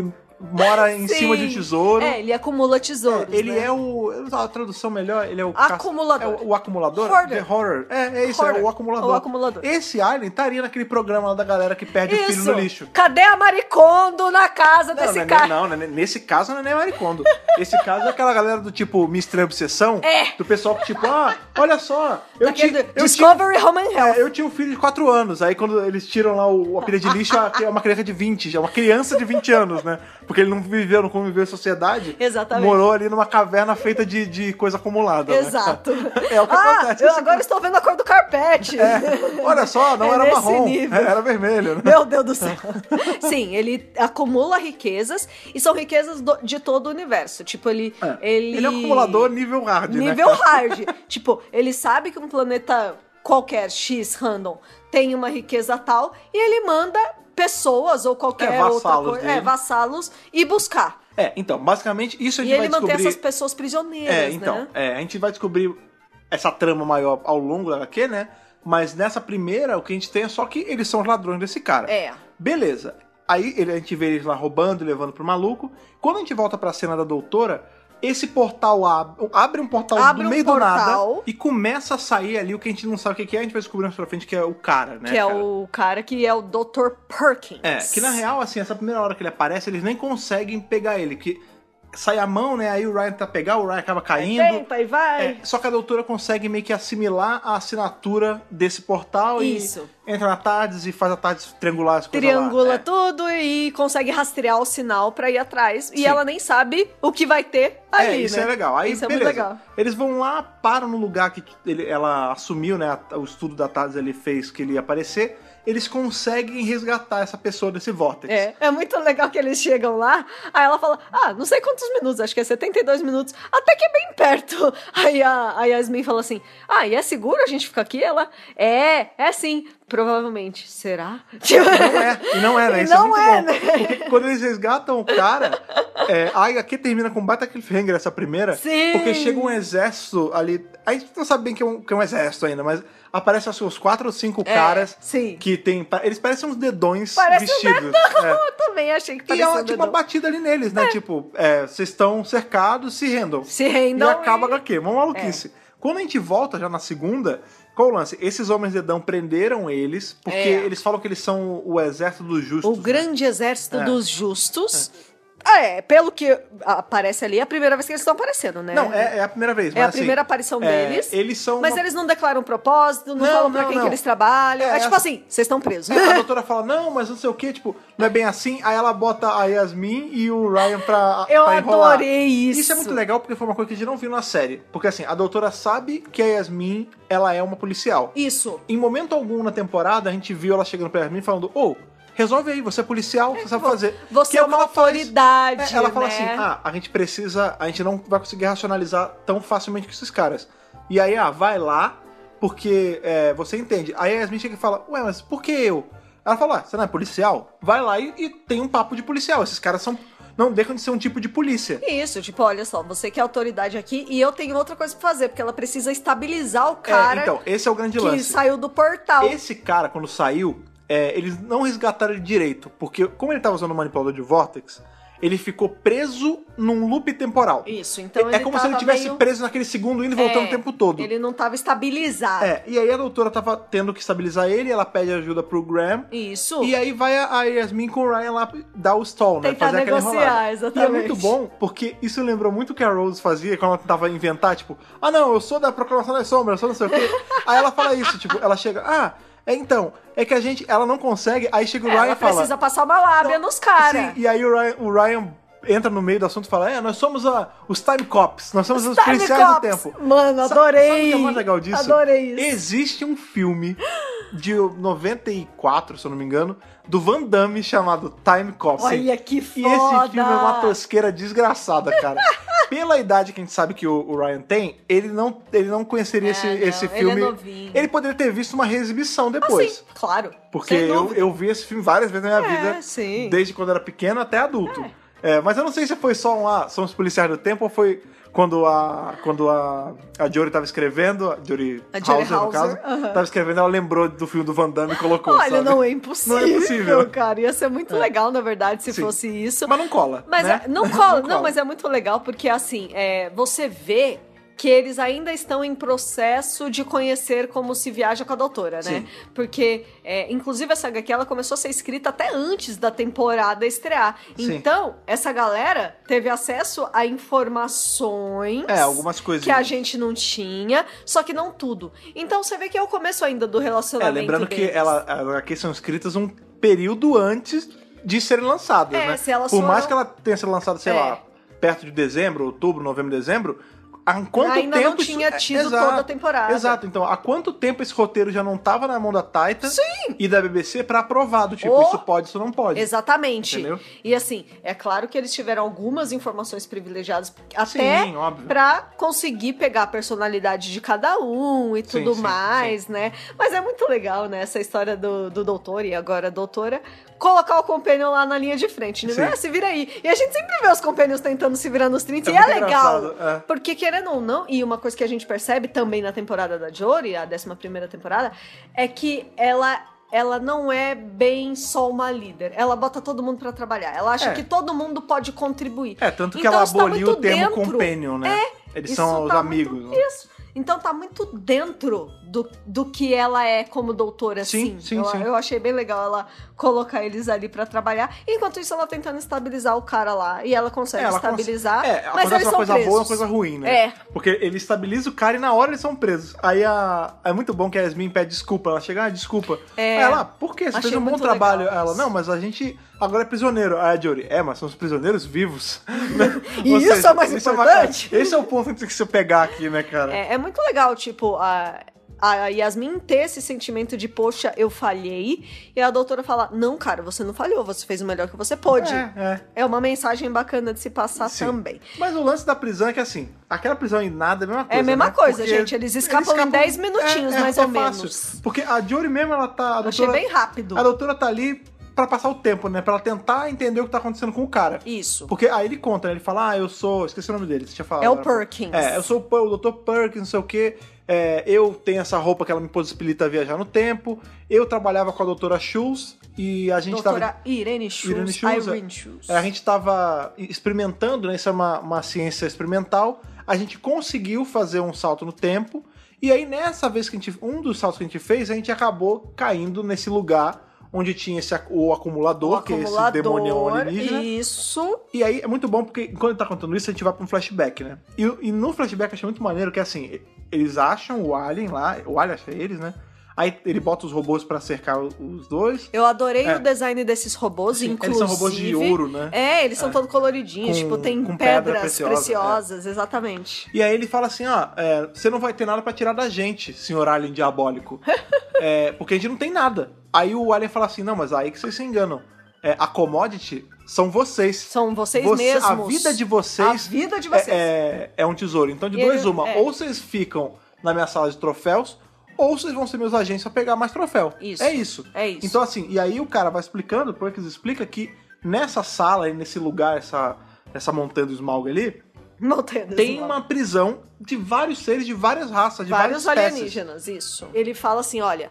mora em cima de um tesouro. Ele acumula tesouros, ele né? é a tradução melhor, ele é o... Acumulador. O acumulador? Hoarder. The Horror. É isso, Hoarder. é o acumulador. O acumulador. Esse alien estaria naquele programa lá da galera que perde o filho no lixo. Cadê a Maricondo na casa desse cara? Não, nesse caso não é nem a Maricondo. Esse caso é aquela galera do tipo Mystery Obsessão. Do pessoal que tipo, olha só. Discovery Home and Health. Eu tinha um filho de 4 anos. Aí quando eles tiram lá o apelido de lixo, é uma criança de 20. Já é uma criança de 20 anos, né? Porque ele não conviveu em sociedade. Exatamente. Morou ali numa caverna feita de coisa acumulada. Exato. Né? É o que acontece. Eu agora estou vendo a cor do carpete. Olha só, não era marrom. Era vermelho. Né? Meu Deus do céu. Sim, ele acumula riquezas e são riquezas de todo o universo. Tipo, ele é um acumulador nível hard, nível hard. Tipo, ele sabe que um planeta qualquer, X, random, tem uma riqueza tal e ele manda pessoas ou qualquer outra coisa, vassalos, e buscar. Então, basicamente, isso a gente vai descobrir... E ele mantém essas pessoas prisioneiras, né? A gente vai descobrir essa trama maior ao longo da HQ, né? Mas nessa primeira, o que a gente tem é só que eles são os ladrões desse cara. Beleza. Aí a gente vê eles lá roubando e levando pro maluco. Quando a gente volta pra cena da doutora... Esse portal abre um portal do meio do nada e começa a sair ali o que a gente não sabe o que é, a gente vai descobrir mais pra frente que é o cara, né? Que é o cara que é o Dr. Perkins. Que na real, assim, essa primeira hora que ele aparece, eles nem conseguem pegar ele, que sai a mão, né? Aí o Ryan tenta pegar, o Ryan acaba caindo. Tenta e vai. Só que a doutora consegue meio que assimilar a assinatura desse portal e entra na TARDIS e faz a TARDIS triangular as coisas Triangula tudo e consegue rastrear o sinal pra ir atrás. Sim. E ela nem sabe o que vai ter ali, isso né? É legal. Aí, isso beleza. É muito legal. Eles vão lá, param no lugar que ela assumiu, né? O estudo da TARDIS ele fez que ele ia aparecer. Eles conseguem resgatar essa pessoa desse vórtex. É muito legal que eles chegam lá, aí ela fala, não sei quantos minutos, acho que é 72 minutos, até que é bem perto. Aí a Yasmin fala assim, e é seguro a gente ficar aqui? Ela, é sim, provavelmente. Será? Não é, né? Isso não é muito bom. Né? Porque quando eles resgatam o cara, a HQ termina com baita cliffhanger essa primeira. Sim. Porque chega um exército ali, a gente não sabe bem que é um exército ainda, mas aparecem assim, uns 4 ou 5 caras que tem... Eles parecem uns dedões vestidos. Eu também achei que parecia E tipo uma batida ali neles, né? Tipo, vocês estão cercados, se rendam. E acaba a HQ, uma maluquice. Quando a gente volta já na segunda, qual o lance? Esses homens dedão prenderam eles, porque eles falam que eles são o exército dos justos. O grande exército dos justos. Pelo que aparece ali, é a primeira vez que eles estão aparecendo, né? Não, é a primeira vez. Mas, a primeira aparição deles. Eles são mas eles não declaram propósito, não falam pra quem que eles trabalham. Tipo assim, vocês estão presos. A doutora fala, não, mas não sei o que, tipo, não é bem assim. Aí ela bota a Yasmin e o Ryan pra enrolar. Adorei isso. Isso é muito legal, porque foi uma coisa que a gente não viu na série. Porque assim, a doutora sabe que a Yasmin, ela é uma policial. Isso. Em momento algum na temporada, a gente viu ela chegando pra Yasmin falando, resolve aí, você é policial, você sabe fazer. Você é uma autoridade, ela fala assim, a gente não vai conseguir racionalizar tão facilmente com esses caras. E aí, vai lá, porque você entende. Aí a Yasmin chega e fala, mas por que eu? Ela fala, você não é policial? Vai lá e tem um papo de policial. Esses caras não deixam de ser um tipo de polícia. Isso, tipo, olha só, você que é autoridade aqui e eu tenho outra coisa pra fazer, porque ela precisa estabilizar o cara então, esse é o grande lance. Que saiu do portal. Esse cara, quando saiu... eles não resgataram ele direito, porque como ele estava usando o manipulador de Vortex, ele ficou preso num loop temporal. Isso, então ele como se ele tivesse preso naquele segundo indo e voltando o tempo todo. Ele não estava estabilizado. E aí a doutora tava tendo que estabilizar ele, ela pede ajuda pro Graham. Isso. E aí vai a Yasmin com o Ryan lá dar o stall, né? Tentar fazer negociar, exatamente. E é muito bom, porque isso lembrou muito o que a Rose fazia quando ela tentava inventar, tipo, não, eu sou da Proclamação das Sombras, eu sou não sei o quê. Aí ela fala isso, tipo, ela chega, então, é que ela não consegue, aí chega o Ryan e fala... Ela precisa passar uma lábia nos caras. Sim, e aí o Ryan entra no meio do assunto e fala, nós somos os Time Cops, nós somos os policiais do tempo. Mano, adorei. Sabe o que é mais legal disso? Adorei isso. Existe um filme de 94, se eu não me engano, do Van Damme chamado Time Cops. Olha que foda! E esse filme é uma tosqueira desgraçada, cara. Pela idade que a gente sabe que o Ryan tem, ele não conheceria esse filme. Ele é novinho. Ele poderia ter visto uma reexibição depois. Sim, claro. Porque eu vi esse filme várias vezes na minha vida, sim. desde quando era pequeno até adulto. Mas eu não sei se foi só são os policiais do tempo ou foi quando a Jory tava escrevendo, a Jory Hauser, no caso, tava escrevendo, ela lembrou do filme do Van Damme e colocou, Olha, sabe? não é impossível. Não é possível. Cara, ia ser muito legal, na verdade, se fosse isso. Mas não cola, Mas né? não cola. Não, mas é muito legal porque, assim, você vê que eles ainda estão em processo de conhecer como se viaja com a doutora, né? Sim. Porque, inclusive, essa HQ, ela começou a ser escrita até antes da temporada estrear. Sim. Então, essa galera teve acesso a informações... algumas coisas que a gente não tinha, só que não tudo. Então, você vê que é o começo ainda do relacionamento lembrando deles. que as HQs são escritas um período antes de serem lançadas, né? Se elas Por mais que ela tenha sido lançada, sei lá, perto de dezembro, outubro, novembro, dezembro... Ainda não tinha tido toda a temporada. Exato, então, há quanto tempo esse roteiro já não tava na mão da Taita e da BBC pra aprovar do tipo, isso pode, isso não pode. Exatamente. Entendeu? E assim, é claro que eles tiveram algumas informações privilegiadas até pra conseguir pegar a personalidade de cada um e tudo mais, né? Mas é muito legal, né, essa história do doutor e agora a doutora colocar o Companion lá na linha de frente, né? Se vira aí. E a gente sempre vê os Companions tentando se virar nos 30 e é legal. Porque querendo ou não, e uma coisa que a gente percebe também na temporada da Jory, a 11ª temporada, é que ela não é bem só uma líder. Ela bota todo mundo pra trabalhar. Ela acha que todo mundo pode contribuir. Tanto que ela aboliu o termo companion, né? Eles são os amigos. Isso. Então tá muito dentro do que ela é como doutora, assim. Sim. Eu achei bem legal ela colocar eles ali pra trabalhar. Enquanto isso, ela tentando estabilizar o cara lá. E ela consegue estabilizar. Mas eles são coisa presos. boa e uma coisa ruim, né? Porque ele estabiliza o cara e na hora eles são presos. Aí é muito bom que a Yasmin pede desculpa. Ela chega, desculpa. Aí ela, por quê? Você fez um bom trabalho. Ela, não, mas a gente agora é prisioneiro. Aí a Jory, mas são os prisioneiros vivos. E isso é mais importante. Esse é o ponto que tem que se pegar aqui, né, cara? É muito legal, tipo, a Yasmin ter esse sentimento de, poxa, eu falhei, e a doutora fala, não, cara, você não falhou, você fez o melhor que você pôde. É uma mensagem bacana de se passar também. Mas o lance da prisão é que, assim, aquela prisão em nada é a mesma coisa, É a mesma coisa, porque gente, eles escapam em 10 minutinhos, mais ou menos. Porque a Jory mesmo, ela tá... Achei bem rápido. A doutora tá ali pra passar o tempo, né? Pra ela tentar entender o que tá acontecendo com o cara. Isso. Porque aí ele conta, né? Ele fala, eu sou... Esqueci o nome dele, você tinha falado. É o Perkins. Eu sou o Dr. Perkins, não sei o quê. Eu tenho essa roupa que ela me possibilita viajar no tempo. Eu trabalhava com a doutora Schultz e a gente doutora Irene Schultz. A gente tava experimentando, né? Isso é uma ciência experimental. A gente conseguiu fazer um salto no tempo. E aí, nessa vez que um dos saltos que a gente fez, a gente acabou caindo nesse lugar onde tinha o acumulador, que é esse demonião alienígena. Isso. E aí é muito bom, porque quando ele tá contando isso, a gente vai pra um flashback, né? E no flashback eu achei muito maneiro que, assim, eles acham o alien lá, o alien acha eles, né? Aí ele bota os robôs pra cercar os dois. Eu adorei o design desses robôs, sim, inclusive. Eles são robôs de ouro, né? Eles são todos coloridinhos, tipo, tem pedras preciosas, exatamente. E aí ele fala assim, você não vai ter nada pra tirar da gente, senhor alien diabólico. Porque a gente não tem nada. Aí o alien fala assim, não, mas aí que vocês se enganam. A commodity são vocês. São vocês mesmos. A vida de vocês. É um tesouro. Então, de dois, uma. Ou vocês ficam na minha sala de troféus, ou vocês vão ser meus agentes pra pegar mais troféu. Isso. É isso. Então, assim, e aí o cara vai explicando, o Perkins explica que nessa sala, nesse lugar, essa montanha do Smaug ali, tem uma prisão de vários seres, de várias raças, de vários alienígenas, isso. Ele fala assim, olha,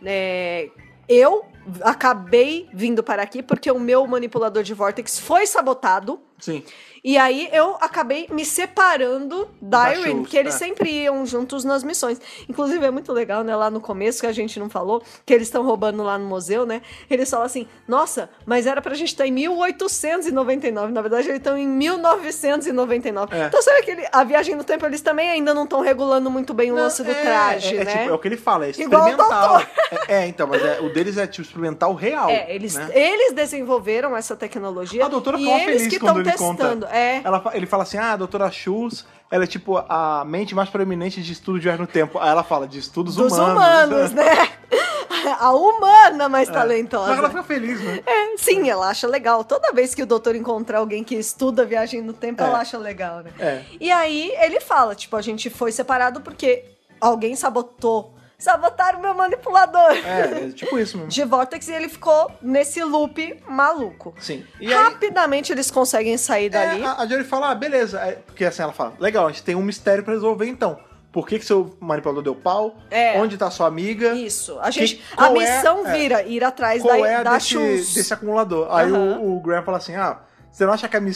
eu acabei vindo para aqui porque o meu manipulador de Vortex foi sabotado. Sim. E aí eu acabei me separando da Irene, porque eles sempre iam juntos nas missões. Inclusive é muito legal, né, lá no começo, que a gente não falou, que eles estão roubando lá no museu, né? Eles falam assim, nossa, mas era pra gente estar em 1899. Na verdade, eles estão em 1999. Então, sabe que a viagem no tempo, eles também ainda não estão regulando muito bem o lance do traje, né? Tipo, é o que ele fala, é experimental. Então, mas o deles é tipo experimental real. Eles desenvolveram essa tecnologia. A doutora e ficou eles feliz que quando estão ele testando. Conta. Ele fala assim, a doutora Schultz, ela é tipo a mente mais proeminente de estudo de viagem no tempo. Aí ela fala de estudos humanos. Dos humanos, né? A humana mais talentosa. Mas ela fica feliz, né? Sim, ela acha legal. Toda vez que o doutor encontrar alguém que estuda viagem no tempo, ela acha legal, né? E aí ele fala, tipo, a gente foi separado porque alguém sabotou Sabotaram meu manipulador. É tipo isso mesmo. De Vortex, e ele ficou nesse loop maluco. Sim. E rapidamente eles conseguem sair dali. A Jory fala, beleza. Porque assim, ela fala, legal, a gente tem um mistério pra resolver então. Por que seu manipulador deu pau? Onde tá sua amiga? Isso. A missão vira ir atrás da Chus. Desse acumulador. Aí o Graham fala assim, você não acha que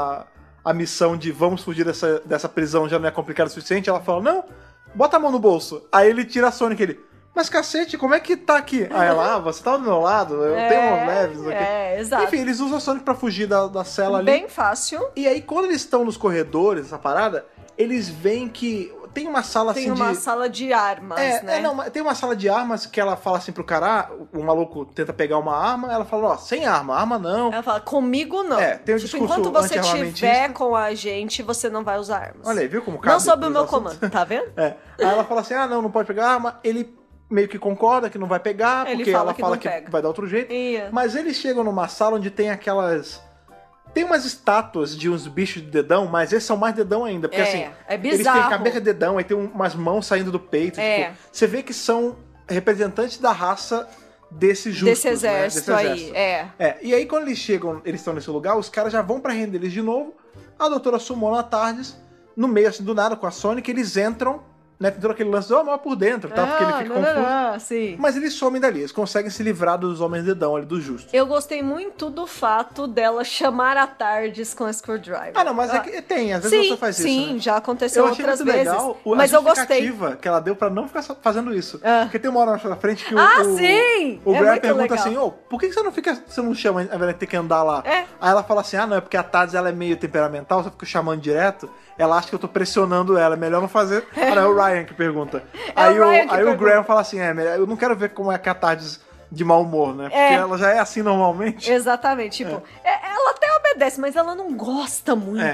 a missão de vamos fugir dessa prisão já não é complicada o suficiente? Ela fala, não, bota a mão no bolso. Aí ele tira a Sonic, ele, mas cacete, como é que tá aqui? Aí ela, você tá do meu lado, eu tenho mãos leves. Exato. Enfim, eles usam a Sonic pra fugir da cela ali. Bem fácil. E aí, quando eles estão nos corredores, essa parada, eles veem que tem uma sala tem uma sala de armas, né? Tem uma sala de armas que ela fala assim pro cara, o maluco tenta pegar uma arma, ela fala, sem arma não. Ela fala, comigo não. Tem um discurso enquanto você estiver com a gente, você não vai usar armas. Olha aí, viu como cabe? Não sob o meu comando, tá vendo? Aí ela fala assim, não pode pegar arma. Ele meio que concorda que não vai pegar, porque ela fala que vai dar outro jeito. Mas eles chegam numa sala onde tem aquelas... Tem umas estátuas de uns bichos de dedão, mas esses são mais dedão ainda. Porque assim, é bizarro. Eles têm cabeça de dedão, aí tem umas mãos saindo do peito. Tipo, você vê que são representantes da raça desse justos, desse exército, né? Desse exército. E aí quando eles chegam, eles estão nesse lugar, os caras já vão pra render eles de novo. A doutora Sumona Tardes, no meio assim do nada, com a Sonic, eles entram, né? Tem todo aquele lance do mal por dentro, tá? Porque ele fica confuso. Sim. Mas eles somem dali, eles conseguem se livrar dos homens dedão ali, dos justos. Eu gostei muito do fato dela chamar a Tardes com a Screwdriver. Não, mas é que tem, às vezes você faz isso. Sim, né? já aconteceu outras vezes. Legal mas eu gostei. Que ela deu pra não ficar fazendo isso. Porque tem uma hora na frente que sim! O Graham pergunta assim, por que você não chama a velha ter que andar lá? Aí ela fala assim, não, é porque a Tardes ela é meio temperamental, você fica chamando direto, ela acha que eu tô pressionando ela, é melhor não fazer. Não, é o Ryan que pergunta. Aí o Graham fala assim, eu não quero ver como é que a Tardes de mau humor, né? Porque ela já é assim normalmente. Exatamente. Tipo, ela até obedece, mas ela não gosta muito.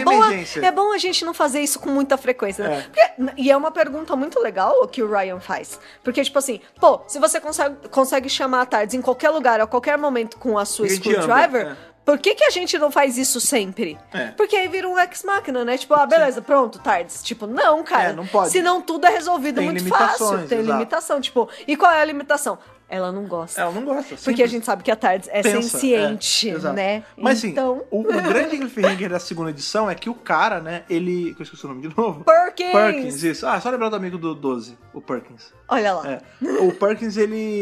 É bom a gente não fazer isso com muita frequência, né? E é uma pergunta muito legal o que o Ryan faz. Porque, tipo assim, se você consegue chamar a Tardes em qualquer lugar, a qualquer momento com a sua Screwdriver... Por que a gente não faz isso sempre? Porque aí vira um ex-máquina, né? Tipo, beleza, pronto, Tardes. Tipo, não, cara. Não pode. Senão tudo é resolvido muito fácil. Tem limitação. Tipo, e qual é a limitação? Ela não gosta. Ela não gosta. Porque a gente sabe que a Tardes é senciente, né? Mas então... o grande cliffhanger da segunda edição é que o cara, né, ele... Eu esqueci o nome de novo. Perkins, isso. Só lembrar do amigo do 12, o Perkins. Olha lá. O Perkins,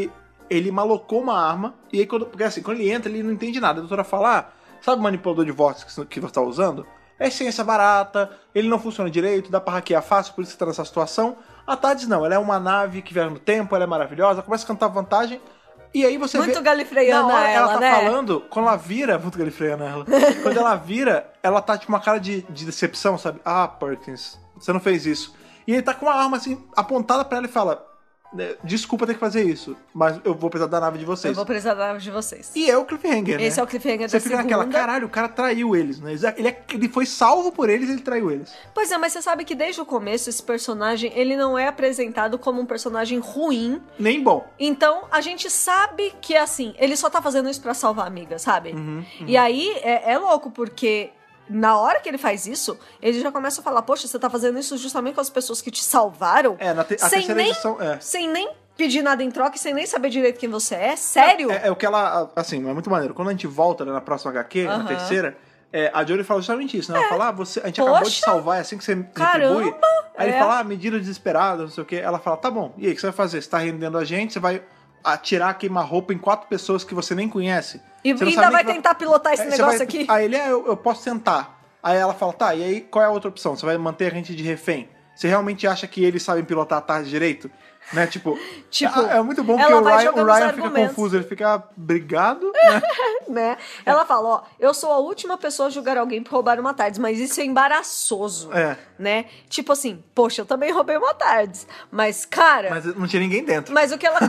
ele malocou uma arma, e aí, porque assim, quando ele entra, ele não entende nada. A doutora fala, sabe o manipulador de vórtice que você tá usando? É ciência barata, ele não funciona direito, dá pra hackear fácil, por isso você tá nessa situação. A Tardes não, ela é uma nave que viaja no tempo, ela é maravilhosa, começa a cantar vantagem, e aí você muito galifreiana ela tá né? falando, quando ela vira, muito galifreiana ela, quando ela vira, ela tá tipo uma cara de decepção, sabe? Perkins, você não fez isso. E ele tá com uma arma assim, apontada pra ela e fala... Desculpa ter que fazer isso, mas eu vou precisar da nave de vocês. Eu vou precisar da nave de vocês. E é o cliffhanger, né? Esse é o cliffhanger Você da segunda. Você fica naquela, caralho, o cara traiu eles, né? Ele foi salvo por eles e ele traiu eles. Pois é, mas você sabe que desde o começo esse personagem, ele não é apresentado como um personagem ruim. Nem bom. Então, a gente sabe que, assim, ele só tá fazendo isso pra salvar a amiga, sabe? E aí, é louco, porque... Na hora que ele faz isso, ele já começa a falar, poxa, você tá fazendo isso justamente com as pessoas que te salvaram? Na terceira edição, sem nem pedir nada em troca e sem nem saber direito quem você é? Sério? É o que ela, assim, é muito maneiro. Quando a gente volta, né, na próxima HQ, na terceira, a Jory fala justamente isso, né? Ela fala, a gente acabou de salvar, é assim que você retribui. Aí ele fala, medida desesperada, não sei o quê. Ela fala, tá bom, e aí, o que você vai fazer? Você tá rendendo a gente, você vai atirar, queimar roupa em 4 pessoas que você nem conhece. E ainda vai tentar pilotar esse negócio aqui. Aí ele, eu posso tentar. Aí ela fala, tá, e aí qual é a outra opção? Você vai manter a gente de refém? Você realmente acha que eles sabem pilotar a Tardes direito? Né? Tipo é muito bom porque o Ryan fica confuso, ele fica brigado, né? Ela fala, eu sou a última pessoa a julgar alguém por roubar uma Tardes, mas isso é embaraçoso, né? Tipo assim, poxa, eu também roubei uma Tardes, mas cara... Mas não tinha ninguém dentro. Mas o que ela...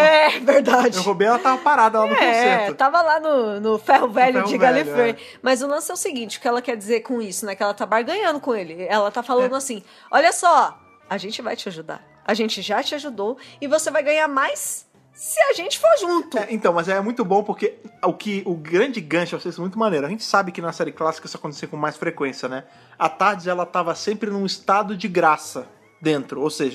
É verdade. Eu roubei, ela tava parada lá no concerto. Tava lá no ferro velho de Gallifrey. Mas o lance é o seguinte, o que ela quer dizer com isso, né? Que ela tá barganhando com ele. Ela tá falando assim, olha só, a gente vai te ajudar. A gente já te ajudou e você vai ganhar mais se a gente for junto. Então, mas é muito bom porque o grande gancho, eu sei isso é muito maneiro. A gente sabe que na série clássica isso acontecia com mais frequência, né? A Tardes, ela tava sempre num estado de graça dentro. Ou seja,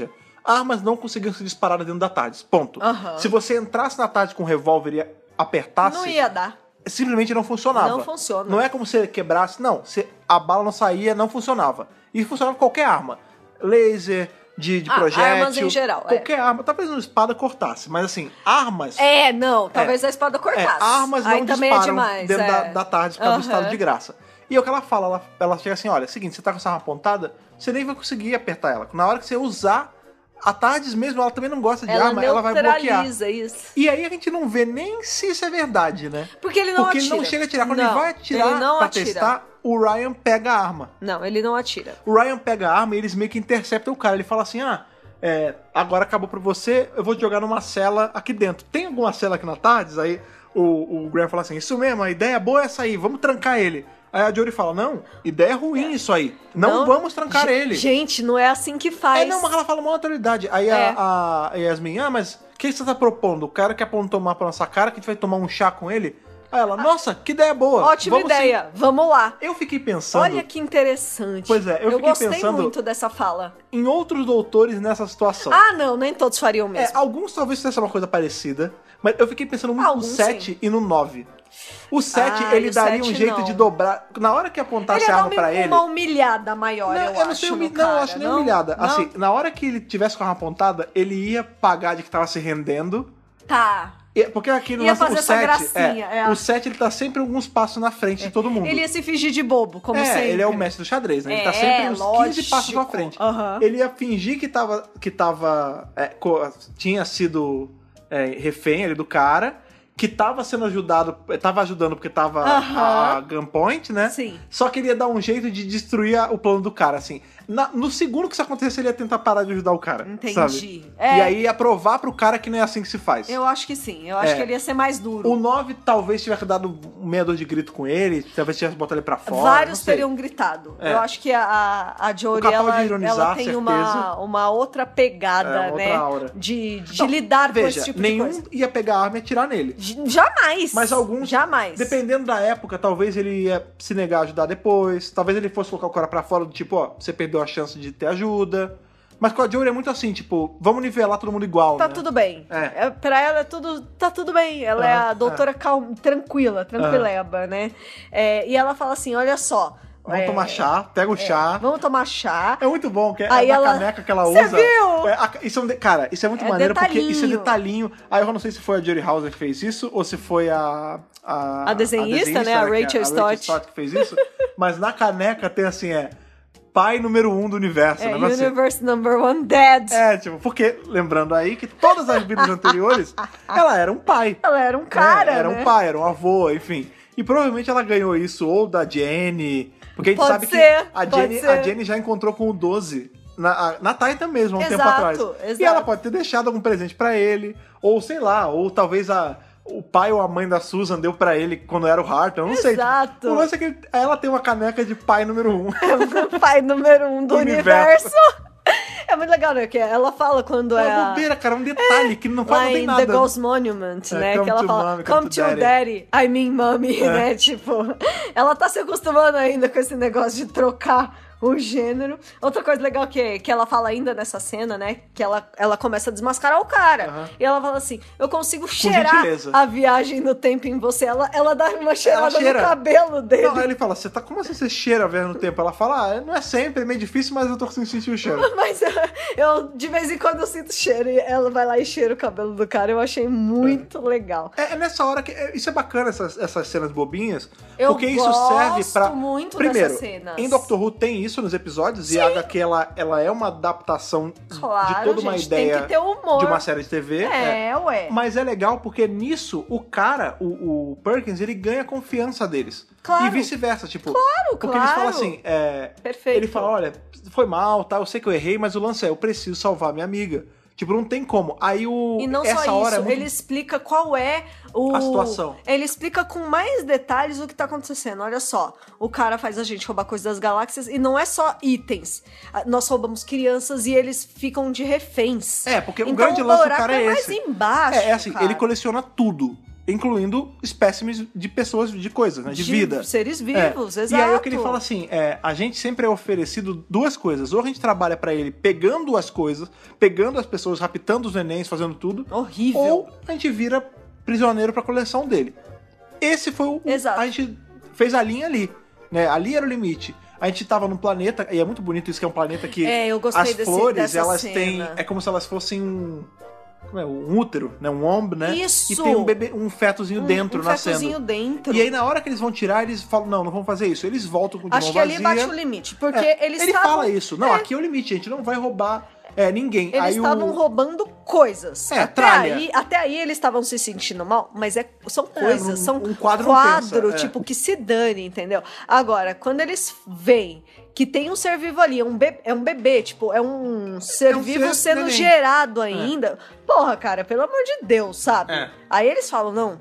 armas não conseguiam ser disparadas dentro da TARDIS, ponto. Se você entrasse na TARDIS com um revólver e apertasse... Não ia dar. Simplesmente não funcionava. Não funciona. Não é como se quebrasse, não. A bala não saía, não funcionava. E funcionava com qualquer arma. Laser, de projétil. Armas em geral. Qualquer arma. Talvez uma espada cortasse, mas assim, armas... talvez a espada cortasse. Armas não disparam dentro da TARDIS por causa do estado de graça. E é o que ela fala, ela chega assim, olha, é o seguinte, você tá com essa arma apontada, você nem vai conseguir apertar ela. Na hora que você usar, a TARDIS mesmo, ela também não gosta de arma, ela vai bloquear. Isso. E aí a gente não vê nem se isso é verdade, né? Porque ele não atira. Porque ele não chega a atirar. Quando ele vai atirar pra testar, o Ryan pega a arma. Não, ele não atira. O Ryan pega a arma e eles meio que interceptam o cara. Ele fala assim, agora acabou pra você, eu vou te jogar numa cela aqui dentro. Tem alguma cela aqui na TARDIS? Aí o Graham fala assim, isso mesmo, a ideia boa é essa aí, vamos trancar ele. Aí a Jodie fala, não, ideia ruim isso aí. Não vamos trancar ele. Gente, não é assim que faz. Não, mas ela fala uma autoridade. Aí a Yasmin, mas o que você tá propondo? O cara que apontou o mapa pra nossa cara, que a gente vai tomar um chá com ele? Aí ela, nossa, que ideia boa. Ótima ideia, vamos lá. Eu fiquei pensando... Olha que interessante. Pois é, eu fiquei gostei pensando muito dessa fala. Em outros doutores nessa situação. Não, nem todos fariam mesmo. Alguns talvez fizessem uma coisa parecida, mas eu fiquei pensando muito no 7 e no 9. O 7, ele daria um jeito de dobrar. Na hora que apontasse a arma pra ele... uma humilhada maior, eu acho. Não, eu acho nem humilhada. Não? Assim, na hora que ele tivesse com a arma apontada, ele ia pagar de que tava se rendendo. Tá. Porque aqui no ia fazer essa gracinha. O 7, ele tá sempre alguns passos na frente de todo mundo. Ele ia se fingir de bobo, como sempre. Ele é o mestre do xadrez, né? Ele tá sempre uns 15 passos na frente. Ele ia fingir que tinha sido refém ali do cara, que tava sendo ajudando porque tava a gunpoint, né? Sim. Só que ele ia dar um jeito de destruir o plano do cara, assim. No segundo que isso acontecesse, ele ia tentar parar de ajudar o cara. Entendi. Sabe? E aí ia provar pro cara que não é assim que se faz. Eu acho que sim. Eu acho que ele ia ser mais duro. O 9 talvez tivesse dado meia dor de grito com ele, talvez tivesse botado ele pra fora. Vários teriam gritado. Eu acho que a Jodie, ela tem uma outra pegada, né? Outra aura. De lidar com esse tipo de coisa. Nenhum ia pegar a arma e atirar nele. Jamais. Mas alguns... Jamais. Dependendo da época, talvez ele ia se negar a ajudar depois. Talvez ele fosse colocar o cara pra fora do tipo, você perdeu a chance de ter ajuda. Mas com a Jodie é muito assim, tipo, vamos nivelar todo mundo igual, Tá né? tudo bem. Pra ela é tudo... Tá tudo bem. Ela é a doutora tranquileba, né? E ela fala assim, olha só... Vamos tomar chá, pega o chá. Vamos tomar chá. É muito bom, que aí a caneca que ela usa. Você viu? Cara, isso é muito maneiro, detalhinho. porque isso é detalhinho. Aí eu não sei se foi a Jodie Hauser que fez isso, ou se foi a desenhista, né? A Rachel Stott que fez isso. Mas na caneca tem assim, pai número 1 do universo. Né? Universe number 1 dead. Porque, lembrando aí que todas as vidas anteriores, ela era um pai. Ela era um cara, Era um pai, era um avô, enfim. E provavelmente ela ganhou isso ou da Jenny... Porque a gente sabe que a Jenny já encontrou com o 12 na Titan mesmo, há um tempo atrás. Exato. E ela pode ter deixado algum presente pra ele, ou sei lá, ou talvez o pai ou a mãe da Susan deu pra ele quando era o Harton, eu não sei. Exato. O lance é que ela tem uma caneca de pai número 1. Pai número 1 do universo. É muito legal, né? Que ela fala quando é bobeira, cara, um detalhe que não fala nem nada. The Ghost Monument, né? Que ela fala, come to daddy, I mean mommy, né? Tipo, ela tá se acostumando ainda com esse negócio de trocar o gênero. Outra coisa legal que ela fala ainda nessa cena, né? Que ela começa a desmascarar o cara. E ela fala assim, eu consigo cheirar a viagem no tempo em você. Ela dá uma cheirada no cabelo dele. Não, aí ele fala, como assim você cheira a viagem no tempo? Ela fala, não é sempre, é meio difícil, mas eu tô conseguindo sentir o cheiro. Mas eu, de vez em quando, eu sinto cheiro. E ela vai lá e cheira o cabelo do cara. Eu achei muito legal. É nessa hora que... Isso é bacana, essas cenas bobinhas. Eu porque isso serve pra... muito primeiro, dessas cenas. Em Doctor Who tem isso nos episódios. Sim. E a HQ, ela é uma adaptação de toda uma ideia tem que ter humor. De uma série de TV. Ué. Mas é legal porque nisso, o cara, o Perkins, ele ganha a confiança deles. Claro. E vice-versa, tipo... Claro. Porque eles falam assim... Perfeito. Ele fala, olha, foi mal, tá? Eu sei que eu errei, mas o lance eu preciso salvar minha amiga. Tipo, não tem como. Aí E não só isso, ele explica qual é a situação. Ele explica com mais detalhes o que tá acontecendo. Olha só, o cara faz a gente roubar coisas das galáxias e não é só itens. Nós roubamos crianças e eles ficam de reféns. Porque o grande lance do cara é esse. Mais embaixo, assim, cara. Ele coleciona tudo. incluindo espécimes de pessoas, de coisas, né? De vida. Seres vivos, exato. E aí o que ele fala assim, a gente sempre é oferecido duas coisas. Ou a gente trabalha pra ele pegando as coisas, pegando as pessoas, raptando os nenéns, fazendo tudo. Horrível. Ou a gente vira prisioneiro pra coleção dele. Esse foi o... Exato. A gente fez a linha ali, né? Ali era o limite. A gente tava num planeta, e é muito bonito isso, que é um planeta que eu gostei as flores, dessa elas cena. têm... É como se elas fossem um útero, né? Um ombro, né? Isso! E tem um bebê, um fetozinho dentro, nascendo. Um fetozinho dentro. E aí, na hora que eles vão tirar, eles falam, não vamos fazer isso. Eles voltam com de Acho mão que ali vazia. bate o limite, porque eles Ele tavam... fala isso. Não, aqui é o limite, a gente não vai roubar ninguém. Eles estavam roubando coisas. Tralha. Até aí eles estavam se sentindo mal, mas são coisas, são um quadro tipo, que se dane, entendeu? Agora, quando eles veem que tem um ser vivo ali, é um bebê, tipo, é um ser vivo sendo gerado ainda. Porra, cara, pelo amor de Deus, sabe? Aí eles falam, não,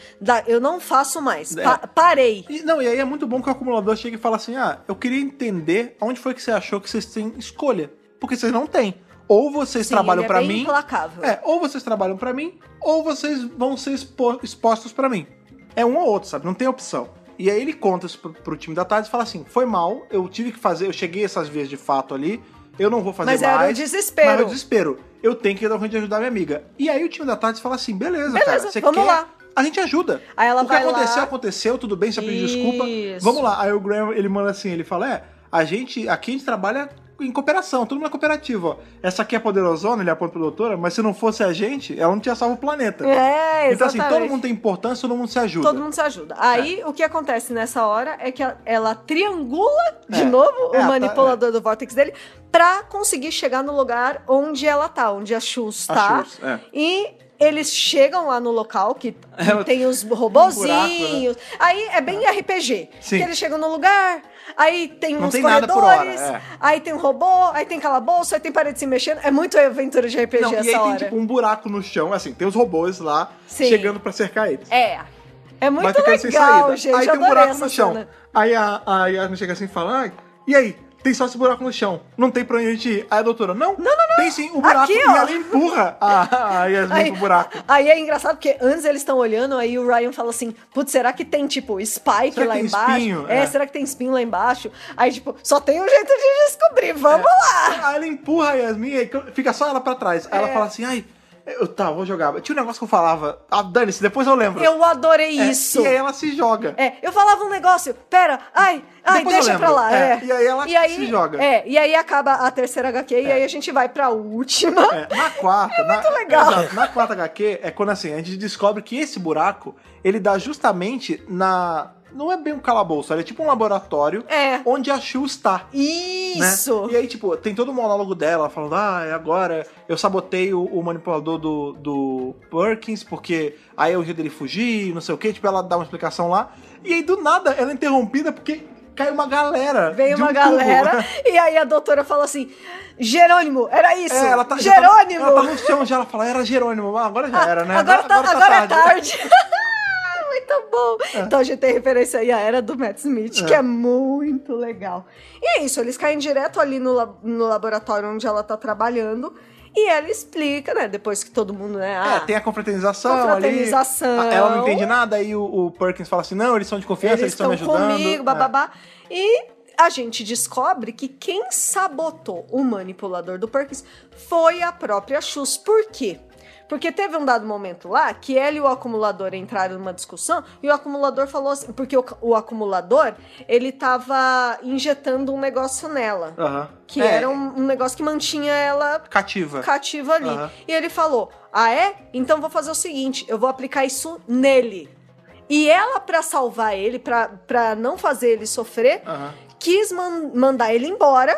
eu não faço mais, parei. E aí é muito bom que o acumulador chega e fala assim, eu queria entender onde foi que você achou que vocês têm escolha. Porque vocês não têm. Ou vocês trabalham pra mim. Implacável. Ou vocês trabalham pra mim, ou vocês vão ser expostos pra mim. É um ou outro, sabe? Não tem opção. E aí ele conta isso pro time da tarde e fala assim, foi mal, eu tive que fazer, eu cheguei essas vezes de fato ali, eu não vou fazer mais. Mas era o desespero. Mas era o desespero. Eu tenho que dar um jeito de ajudar minha amiga. E aí o time da tarde fala assim, beleza cara, você vamos quer... lá. A gente ajuda. Aí ela o que aconteceu, tudo bem, você pediu desculpa. Vamos lá. Aí o Graham, ele manda assim, ele fala, aqui a gente trabalha em cooperação, todo mundo é cooperativo, ó. Essa aqui é poderosona, ele aponta pra doutora, mas se não fosse a gente, ela não tinha salvo o planeta. Exatamente. Então assim, todo mundo tem importância, todo mundo se ajuda. Todo mundo se ajuda. Aí, o que acontece nessa hora é que ela triangula de novo o manipulador do Vortex dele pra conseguir chegar no lugar onde ela tá, onde a Shus tá. E eles chegam lá no local que tem os robozinhos. Buraco, né? Aí é bem RPG. Sim. Que eles chegam no lugar, aí tem uns corredores, nada por hora, aí tem um robô, aí tem calabouço, aí tem parede se mexendo. É muito aventura de RPG essa hora. E aí tem tipo um buraco no chão, assim, tem os robôs lá chegando pra cercar eles. É muito legal, gente. Aí tem um buraco no chão. Aí a Yasmin chega assim e fala, e aí? Tem só esse buraco no chão. Não tem pra onde a gente ir. Aí a doutora, não. Tem sim, o buraco. Aqui, e ela empurra a Yasmin pro buraco. Aí é engraçado, porque antes eles estão olhando, aí o Ryan fala assim, putz, será que tem, tipo, Spike lá embaixo? Espinho? Será que tem espinho lá embaixo? Aí, tipo, só tem um jeito de descobrir, vamos lá. Aí ela empurra a Yasmin e fica só ela pra trás. Aí ela fala assim, vou jogar. Tinha um negócio que eu falava, dane-se, depois eu lembro. Eu adorei isso. E aí ela se joga. Eu falava um negócio, pera, depois deixa pra lá. E aí ela se joga. E aí acaba a terceira HQ e aí a gente vai pra última. Na quarta. Muito legal. Exato, na quarta HQ é quando assim, a gente descobre que esse buraco, ele dá justamente não é bem um calabouço, ele é tipo um laboratório onde a Shus tá. Isso! Né? E aí, tipo, tem todo o monólogo dela falando, agora eu sabotei o manipulador do Perkins, porque aí é o jeito dele fugir, não sei o quê. Tipo, ela dá uma explicação lá. E aí, do nada, ela é interrompida porque cai uma galera. Veio uma galera, e aí a doutora fala assim, Jerônimo, era isso! Jerônimo! Ela tá no chão já, ela fala, era Jerônimo, agora já era, né? Agora é tarde. Muito bom. Então a gente tem referência aí à era do Matt Smith, que é muito legal. E é isso, eles caem direto ali no laboratório onde ela tá trabalhando. E ela explica, né? Depois que todo mundo, né? Tem a confraternização ali. Ela não entende nada, aí o Perkins fala assim, não, eles são de confiança, eles estão me ajudando. Comigo, bababá. E a gente descobre que quem sabotou o manipulador do Perkins foi a própria Shus. Por quê? Porque teve um dado momento lá que ela e o acumulador entraram numa discussão e o acumulador falou assim, porque o acumulador, ele tava injetando um negócio nela. Que era um negócio que mantinha ela cativa ali. E ele falou, então vou fazer o seguinte, eu vou aplicar isso nele. E ela, pra salvar ele, pra não fazer ele sofrer, quis mandar ele embora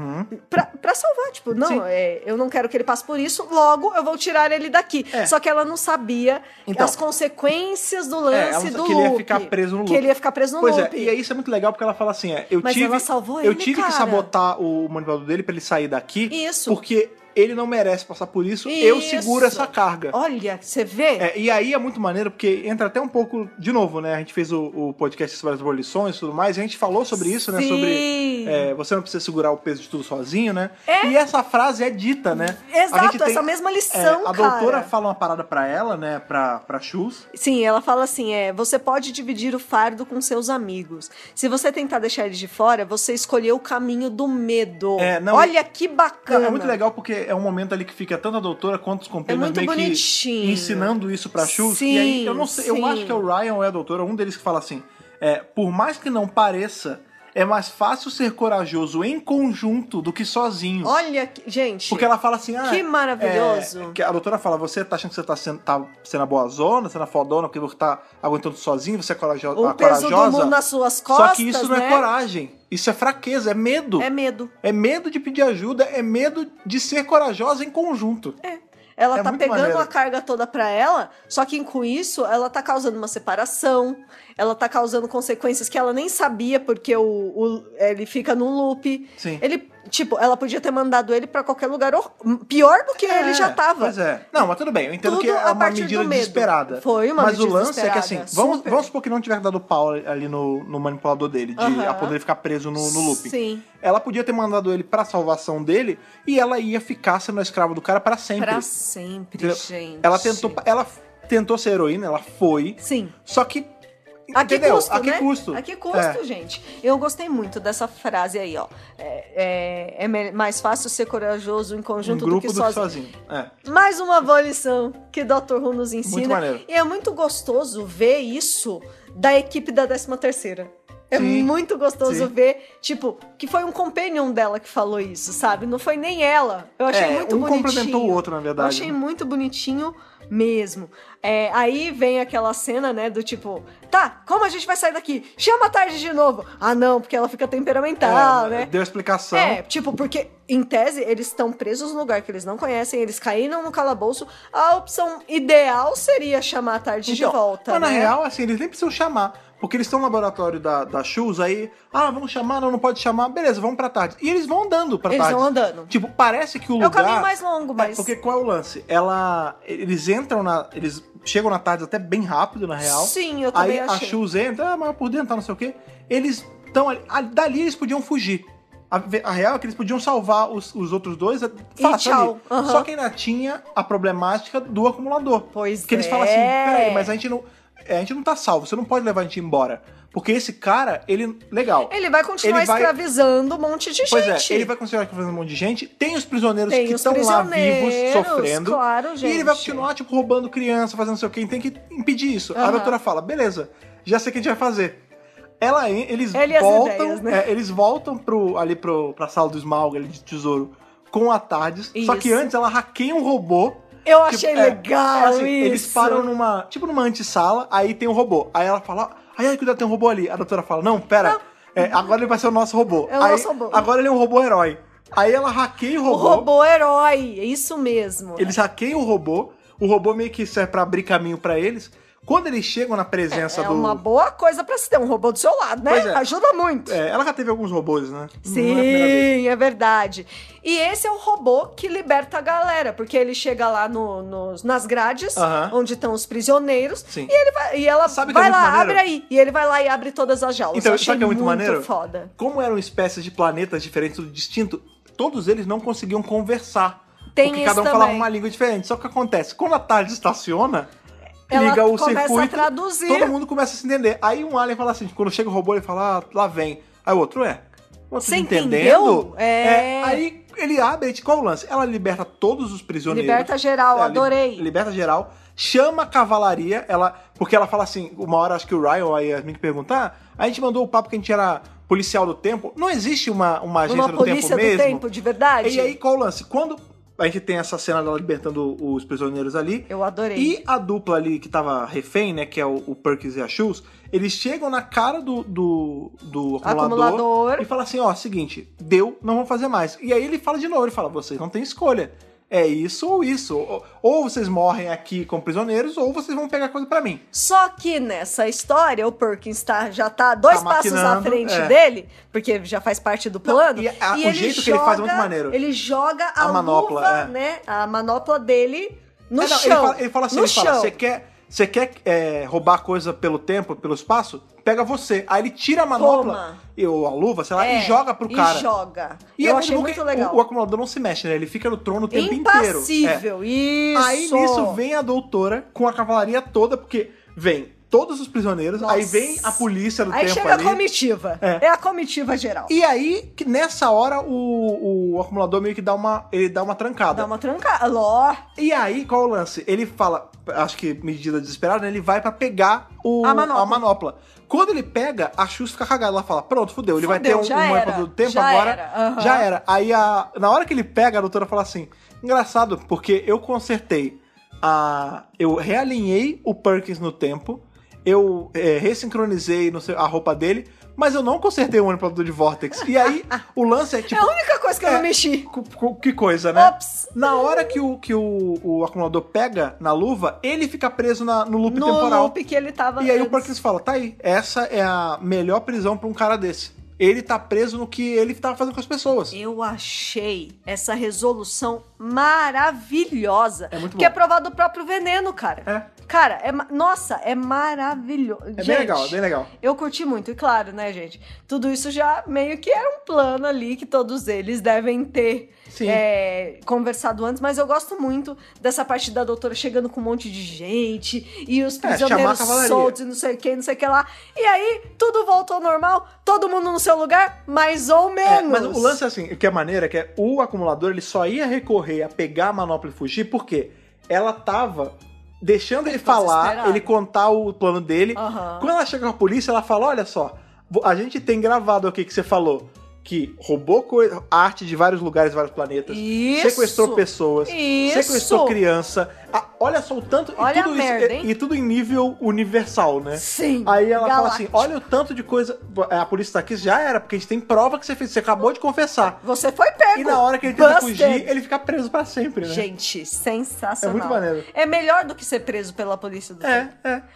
pra salvar. Tipo, não, eu não quero que ele passe por isso, logo eu vou tirar ele daqui. Só que ela não sabia as consequências do lance do loop. Que ele ia ficar preso no loop. Que ele ia ficar preso no loop. E aí isso é muito legal porque ela fala assim, ela salvou ele, eu tive que sabotar o manipulador dele pra ele sair daqui. Isso. Porque ele não merece passar por isso, eu seguro essa carga. Olha, você vê? E aí é muito maneiro, porque entra até um pouco, de novo, né? A gente fez o podcast sobre as abolições e tudo mais, e a gente falou sobre isso, né? Sobre você não precisa segurar o peso de tudo sozinho, né? E essa frase é dita, né? Exato, essa mesma lição, a doutora fala uma parada pra ela, né? Pra Chus. Sim, ela fala assim, você pode dividir o fardo com seus amigos. Se você tentar deixar eles de fora, você escolheu o caminho do medo. Olha que bacana. É muito legal porque é um momento ali que fica tanto a doutora quanto os companheiros meio que ensinando isso pra Chus. Sim, e aí, eu não sei, eu acho que é o Ryan ou é a doutora, um deles que fala assim, por mais que não pareça, é mais fácil ser corajoso em conjunto do que sozinho. Olha, gente. Porque ela fala assim, que maravilhoso. Que a doutora fala, você tá achando que você tá sendo a boa zona, sendo a fodona, porque você tá aguentando sozinho, você é corajosa. O peso do mundo nas suas costas, só que isso não é coragem. Isso é fraqueza, é medo. É medo. É medo de pedir ajuda, é medo de ser corajosa em conjunto. Ela tá pegando a carga toda pra ela, só que com isso ela tá causando uma separação, ela tá causando consequências que ela nem sabia, porque ele fica num loop. Sim. Ela podia ter mandado ele pra qualquer lugar pior do que ele já tava. Pois é. Não, mas tudo bem, eu entendo que é uma medida desesperada. Foi uma medida desesperada. Mas o lance é que assim, vamos supor que não tiver dado pau ali no manipulador dele, a poder ficar preso no loop. Sim. Ela podia ter mandado ele pra salvação dele e ela ia ficar sendo a escrava do cara pra sempre. Pra sempre, gente. Ela tentou ser heroína, ela foi. Sim. Só que A que custo, A que né? custo? A que custo, gente? Eu gostei muito dessa frase aí, ó. É mais fácil ser corajoso em conjunto do que sozinho. Mais uma boa lição que o Dr. Who nos ensina. Muito maneiro. E é muito gostoso ver isso da equipe da 13ª. É muito gostoso ver, que foi um companion dela que falou isso, sabe? Não foi nem ela. Eu achei muito bonitinho. Complementou o outro, na verdade. Eu achei muito bonitinho mesmo. Aí vem aquela cena, né, do tá, como a gente vai sair daqui? Chama a Tarde de novo. Ah, não, porque ela fica temperamental, né? Deu explicação. Porque, em tese, eles estão presos num lugar que eles não conhecem, eles caíram no calabouço. A opção ideal seria chamar a Tarde de volta, mas na real, assim, eles nem precisam chamar. Porque eles estão no laboratório da Chus, aí... vamos chamar, não pode chamar. Beleza, vamos pra Tarde. E eles vão andando pra Tarde. Eles vão andando. Parece que o lugar... É o caminho mais longo, mas... Porque qual é o lance? Eles entram eles chegam na Tarde até bem rápido, na real. Sim, eu também achei. Aí a Chus entra, mas por dentro tá não sei o quê. Eles estão ali... Dali eles podiam fugir. A real é que eles podiam salvar os outros dois fácil ali. Só que ainda tinha a problemática do acumulador. Porque eles falam assim, peraí, mas a gente não tá salvo, você não pode levar a gente embora. Porque esse cara, legal. Ele vai continuar escravizando um monte de gente. Pois ele vai continuar escravizando um monte de gente. Tem os prisioneiros que estão lá vivos, sofrendo. Claro, gente. E ele vai continuar, roubando criança, fazendo não sei o quê. Tem que impedir isso. A doutora fala, beleza, já sei o que a gente vai fazer. Eles voltam, ideias, né? Eles voltam pra sala do Smaug, ali de tesouro, com a Tardes. Isso. Só que antes ela hackeia um robô. Eu achei legal assim, isso. Eles param numa antessala, aí tem um robô. Aí ela fala, cuidado, tem um robô ali. A doutora fala, não, pera, agora ele vai ser o nosso robô. Nosso robô. Agora ele é um robô herói. Aí ela hackeia o robô. O robô herói, isso mesmo. Eles hackeiam o robô meio que serve pra abrir caminho pra eles. Quando eles chegam na presença do... É uma boa coisa pra se ter um robô do seu lado, né? Ajuda muito. Ela já teve alguns robôs, né? Sim, é verdade. E esse é o robô que liberta a galera, porque ele chega lá nas grades, onde estão os prisioneiros, e ela vai lá, abre aí. E ele vai lá e abre todas as jaulas. Então, sabe o que é muito maneiro? Foda. Como eram espécies de planetas diferentes, tudo distinto, todos eles não conseguiam conversar. Tem porque cada um falava uma língua diferente. Só que acontece, quando a Tarde estaciona... liga o circuito, todo mundo começa a se entender. Aí um alien fala assim, quando chega o robô, ele fala, lá vem. Aí o outro, você entendendo? Aí ele abre, qual é o lance? Ela liberta todos os prisioneiros. Liberta geral, adorei. Liberta geral, chama a cavalaria, porque ela fala assim, uma hora acho que o Ryan ou a Yasmin que pergunta, a gente mandou o papo que a gente era policial do tempo. Não existe uma agência do tempo mesmo? Uma polícia do tempo, de verdade? E aí qual é o lance? Quando... a gente tem essa cena dela libertando os prisioneiros ali. Eu adorei. E a dupla ali que tava refém, né? Que é o Perkins e a Chus. Eles chegam na cara do acumulador e falam assim, seguinte, deu, não vamos fazer mais. E aí ele fala de novo, ele fala, vocês não têm escolha. É isso ou isso. Ou vocês morrem aqui como prisioneiros, ou vocês vão pegar coisa pra mim. Só que nessa história, o Perkins já tá dois passos à frente dele, porque já faz parte do plano. O jeito que ele faz é muito maneiro. Ele joga a manopla, luva, né? A manopla dele no chão. Ele fala assim, você quer... você quer roubar coisa pelo tempo, pelo espaço? Pega você. Aí ele tira a manopla, ou a luva, sei lá, e joga pro cara. E joga. E eu achei muito legal. O acumulador não se mexe, né? Ele fica no trono o tempo inteiro. Impassível, isso! Aí nisso vem a doutora com a cavalaria toda, porque vem todos os prisioneiros, aí vem a polícia do tempo ali. Aí chega a comitiva. É a comitiva geral. E aí, que nessa hora, o acumulador meio que dá uma trancada. Dá uma trancada. Ló. E aí, qual é o lance? Ele fala, acho que medida desesperada, né? Ele vai pra pegar a manopla. Quando ele pega, a Shus fica cagada. Ela fala, pronto, fudeu. Ele vai ter um manipulador do tempo agora. Já era. Aí, na hora que ele pega, a doutora fala assim, engraçado, porque eu consertei eu realinhei o Perkins no tempo, eu ressincronizei a roupa dele, mas eu não consertei o manipulador de Vortex. E aí, o lance é tipo... É a única coisa que eu não mexi. Que coisa, né? Ops. Na hora que o acumulador pega na luva, ele fica preso no loop temporal. No loop que ele tava E aí o Perkins fala, tá aí, essa é a melhor prisão pra um cara desse. Ele tá preso no que ele tava fazendo com as pessoas. Eu achei essa resolução maravilhosa. É muito bom. Que é provado do próprio veneno, cara. Cara, nossa, é maravilhoso. É bem legal, bem legal. Eu curti muito. E claro, né, gente? Tudo isso já meio que era um plano ali que todos eles devem ter conversado antes. Mas eu gosto muito dessa parte da doutora chegando com um monte de gente e os prisioneiros soltos e não sei o que lá. E aí, tudo voltou ao normal. Todo mundo no seu lugar, mais ou menos. Mas o lance é assim, o que é maneiro é que o acumulador ele só ia recorrer a pegar a manopla e fugir porque ela tava deixando ele falar, ele contar o plano dele. Quando ela chega com a polícia, ela fala, olha só, a gente tem gravado aqui que você falou que roubou arte de vários lugares, vários planetas, sequestrou pessoas, sequestrou criança. Olha só o tanto... Olha tudo a merda, hein? E tudo em nível universal, né? Sim. Aí ela fala assim, olha o tanto de coisa... A polícia tá aqui, já era, porque a gente tem prova que você fez. Você acabou de confessar. Você foi pego. E na hora que ele tenta fugir, ele fica preso pra sempre, né? Gente, sensacional. É muito maneiro. É melhor do que ser preso pela polícia do tempo.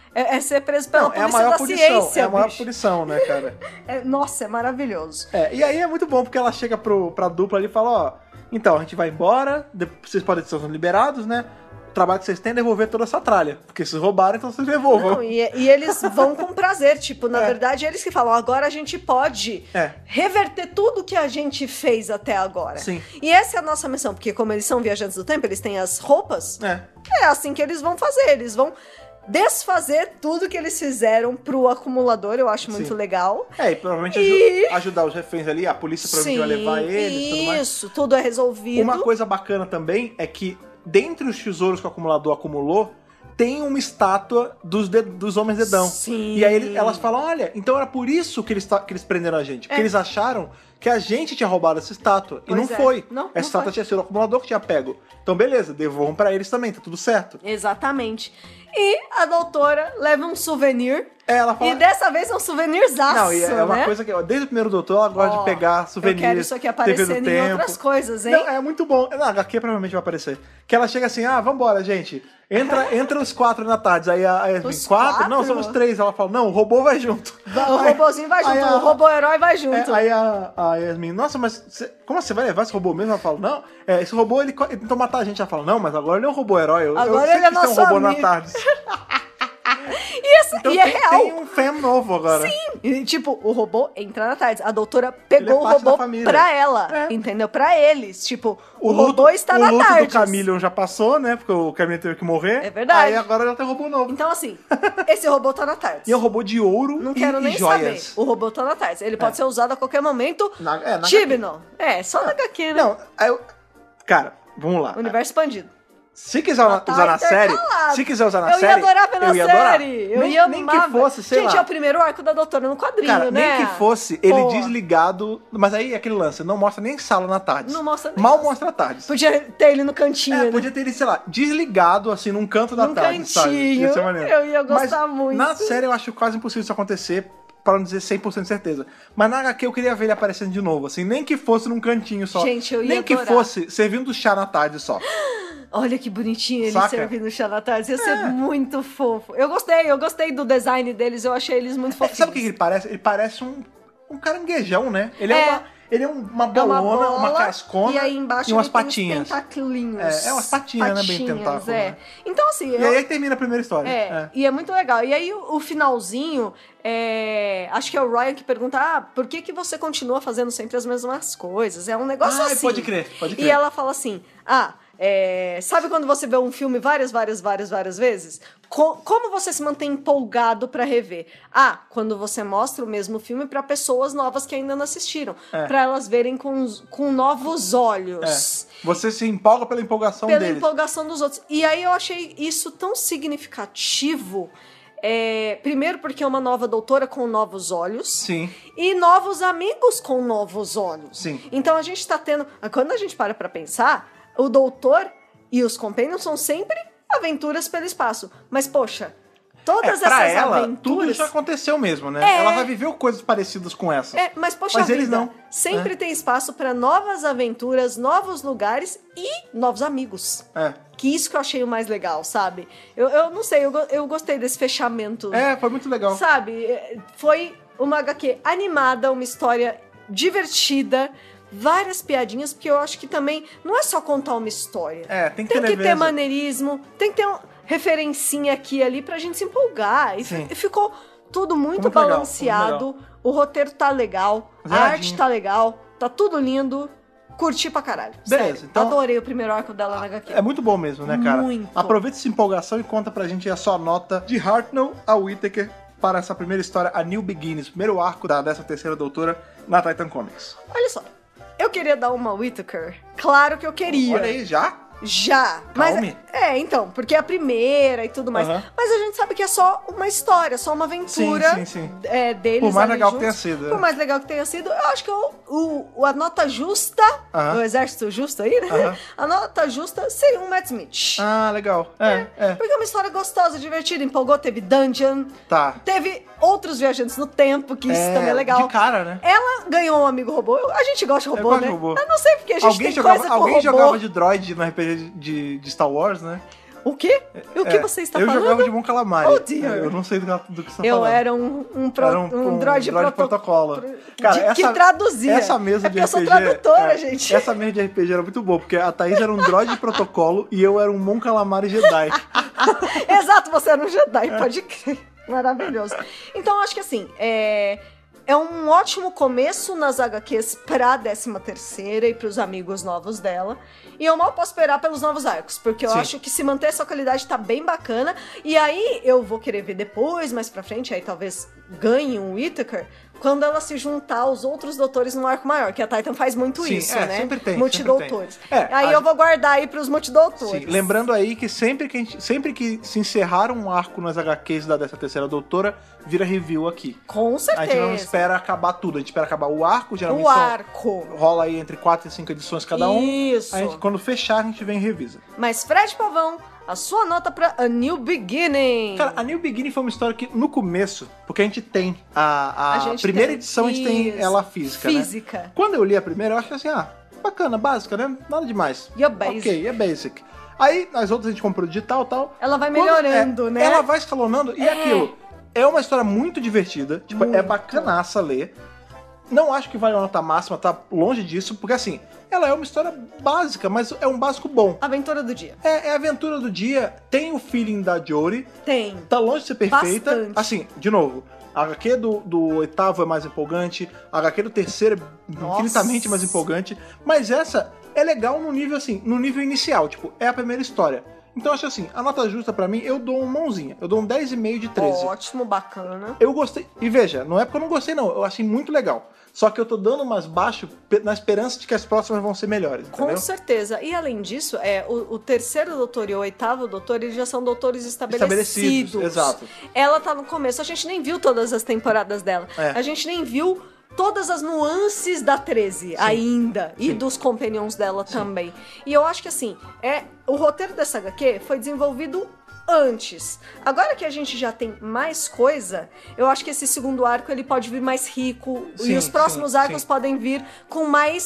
É ser preso pela polícia é a maior da punição, ciência, é a maior punição, né, cara? Nossa, é maravilhoso. E aí é muito bom, porque ela chega pra dupla ali e fala, ó, então, a gente vai embora, vocês podem ser liberados, né? O trabalho que vocês têm é devolver toda essa tralha. Porque vocês roubaram, então vocês devolvam. Não, e eles vão com prazer. Tipo, na verdade, eles que falam, agora a gente pode reverter tudo que a gente fez até agora. Sim. E essa é a nossa missão, porque como eles são viajantes do tempo, eles têm as roupas. É assim que eles vão fazer. Eles vão desfazer tudo que eles fizeram pro acumulador, eu acho muito legal. E provavelmente ajudar os reféns ali, a polícia provavelmente vai levar eles, tudo mais. Isso, tudo é resolvido. Uma coisa bacana também é que, dentre os tesouros que o acumulador acumulou, tem uma estátua dos Homens Dedão. Sim. E aí elas falam, olha, então era por isso que eles prenderam a gente. Porque eles acharam que a gente tinha roubado essa estátua. E não foi. Essa estátua tinha sido o acumulador que tinha pego. Então beleza, devolvam pra eles também, tá tudo certo. Exatamente. E a doutora leva um souvenir. Ela fala... E dessa vez é um souvenirzaço, não, e é uma coisa que, desde o primeiro doutor, ela gosta de pegar souvenirs. Eu quero isso aqui aparecendo em outras coisas, hein? Não, é muito bom. Na HQ provavelmente vai aparecer. Que ela chega assim, vambora, gente. Entra os 4 na tarde. Aí os 4? Não, somos 3. Ela fala, não, o robô vai junto. O robôzinho vai junto, o robô-herói vai junto. Aí a Yasmin, nossa, mas como você vai levar esse robô mesmo? Ela fala, não, esse robô ele tentou matar a gente. Ela fala, não, mas agora ele é um robô-herói. Agora ele é nosso tem um robô amigo. na tarde. Então, é real. Tem um fam novo agora. Sim. E, tipo, o robô entra na tarde. A doutora pegou o robô pra ela. Entendeu? Pra eles. Tipo, o robô está na tarde. O luto do Chameleon já passou, né? Porque o Chameleon teve que morrer. É verdade. Aí agora já tem robô novo. Então, assim, esse robô tá na tarde. E é um robô de ouro Não quero nem joias. saber. O robô tá na tarde. Ele pode ser usado a qualquer momento. Na Tibnon. Só na HQ, né? Não, cara, vamos lá. Universo expandido. Se quiser usar na série, eu ia adorar pela série. Eu ia nem que fosse, sei Gente, lá. é o primeiro arco da doutora no quadrinho, cara, né? nem que fosse ele desligado, mas aí é aquele lance, não mostra nem sala na tarde. Não mostra nem mal mostra a tarde. Podia ter ele no cantinho, né? Podia ter ele, sei lá, desligado assim num canto da tarde, sabe? Ia ser maneiro. Eu ia gostar muito. Na série eu acho quase impossível isso acontecer, para não dizer 100% de certeza. Mas na HQ eu queria ver ele aparecendo de novo, assim, nem que fosse num cantinho só. Gente, eu ia nem adorar. que fosse servindo chá na tarde só. Olha que bonitinho ele servindo chá na tarde. Ia ser muito fofo. Eu gostei do design deles, eu achei eles muito fofinhos. Sabe o que ele parece? Ele parece um caranguejão, né? Ele é uma bolona, uma cascona e aí embaixo e umas ele tem patinhas. Uns tentaculinhos. Umas patinhas, né? Bem tentáculo. Né? Então, assim... E aí termina a primeira história. E é muito legal. E aí o finalzinho, acho que é o Ryan que pergunta, por que você continua fazendo sempre as mesmas coisas? É um negócio assim. Pode crer. E ela fala assim, sabe quando você vê um filme várias vezes? Como você se mantém empolgado pra rever? Quando você mostra o mesmo filme pra pessoas novas que ainda não assistiram. Pra elas verem com novos olhos. Você se empolga pela empolgação deles. Pela empolgação dos outros. E aí eu achei isso tão significativo. Primeiro porque é uma nova doutora com novos olhos. Sim. E novos amigos com novos olhos. Sim. Então a gente tá tendo... Quando a gente para pra pensar, o doutor e os companions são sempre aventuras pelo espaço. Mas, poxa, todas essas aventuras... tudo já aconteceu mesmo, né? Ela já viveu coisas parecidas com essa. Mas, poxa, eles não. Sempre tem espaço pra novas aventuras, novos lugares e novos amigos. Que isso que eu achei o mais legal, sabe? Eu não sei, eu gostei desse fechamento. Foi muito legal. Sabe? Foi uma HQ animada, uma história divertida, várias piadinhas, porque eu acho que também não é só contar uma história. Tem que ter maneirismo, tem que ter referencinha aqui e ali pra gente se empolgar. E ficou tudo muito balanceado. Legal. O roteiro tá legal, Zeradinho. A arte tá legal, tá tudo lindo. Curti pra caralho. Beleza, sério. então... Adorei o primeiro arco dela na HQ. É muito bom mesmo, né, cara? Muito. Aproveita essa empolgação e conta pra gente a sua nota de Hartnell a Whittaker para essa primeira história, A New Beginnings, primeiro arco da 13ª doutora na Titan Comics. Olha só, eu queria dar uma Whittaker. Claro que eu queria. Olha aí, já? Já. Calme. Mas então, porque é a primeira e tudo mais. Mas a gente sabe que é só uma história, só uma aventura sim. Deles. Por mais legal juntos. que tenha sido. Por mais legal que tenha sido, eu acho que a nota justa, o exército justo aí, né? A nota justa seria um Matt Smith. Legal. Porque é uma história gostosa, divertida, empolgou, teve dungeon. Tá. Teve outros viajantes no tempo, que isso também é legal. De cara, né? Ela ganhou um amigo robô. A gente gosta de robô, né? Robô. Eu não sei porque a gente tem coisa com Alguém robô. jogava de droid no RPG de Star Wars, né? O quê? O que você está falando? Eu jogava de Mon Calamari. Oh, dear. Eu não sei do que você está falando. Eu era um droid protocolo. Cara, que traduzia. Essa mesa de eu RPG... sou tradutora, gente. Essa mesa de RPG era muito boa, porque a Thaís era um droid de protocolo e eu era um Mon Calamari Jedi. Exato, você era um Jedi, pode crer. Maravilhoso. Então, acho que assim, é um ótimo começo nas HQs pra 13ª e pros amigos novos dela. E eu mal posso esperar pelos novos arcos, porque eu acho que se manter essa qualidade tá bem bacana. E aí eu vou querer ver depois, mais pra frente, aí talvez ganhe um Whittaker, quando ela se juntar aos outros doutores num arco maior, que a Titan faz muito isso, né? Sempre tem. Multidoutores. Aí eu vou guardar aí pros multidoutores. Sim, lembrando aí que sempre que se encerrar um arco nas HQs da 13ª doutora, vira review aqui. Com certeza. A gente não espera acabar tudo, a gente espera acabar o arco, geralmente rola aí entre 4 e 5 edições cada um. Isso. A gente, quando fechar, a gente vem e revisa. Mas Fred Pavão, a sua nota pra A New Beginning. Cara, A New Beginning foi uma história que, no começo, porque a gente tem a primeira edição, a gente tem ela física, né? Quando eu li a primeira, eu achei assim, bacana, básica, né? Nada demais. Ok, é basic. Aí, as outras a gente comprou digital e tal. Ela vai melhorando, né? Ela vai escalonando e aquilo. É uma história muito divertida, tipo, é bacanaça ler. Não acho que vale a nota máxima, tá longe disso, porque assim, ela é uma história básica, mas é um básico bom. Aventura do dia. É a aventura do dia, tem o feeling da Jory. Tem. Tá longe de ser perfeita. Bastante. Assim, de novo, a HQ do oitavo é mais empolgante, a HQ do terceiro é infinitamente mais empolgante, mas essa é legal no nível assim, no nível inicial, tipo, é a primeira história. Então, acho assim, a nota justa pra mim, eu dou uma mãozinha. Eu dou um 10,5 de 13. Ótimo, bacana. Eu gostei. E veja, não é porque eu não gostei, não. Eu achei muito legal. Só que eu tô dando mais baixo na esperança de que as próximas vão ser melhores, entendeu? Com certeza. E além disso, o terceiro doutor e o oitavo doutor, eles já são doutores estabelecidos. Exato. Ela tá no começo. A gente nem viu todas as temporadas dela. A gente nem viu todas as nuances da 13 ainda. E dos companions dela também. E eu acho que assim, o roteiro dessa HQ foi desenvolvido antes. Agora que a gente já tem mais coisa, eu acho que esse segundo arco ele pode vir mais rico. E os próximos arcos podem vir com mais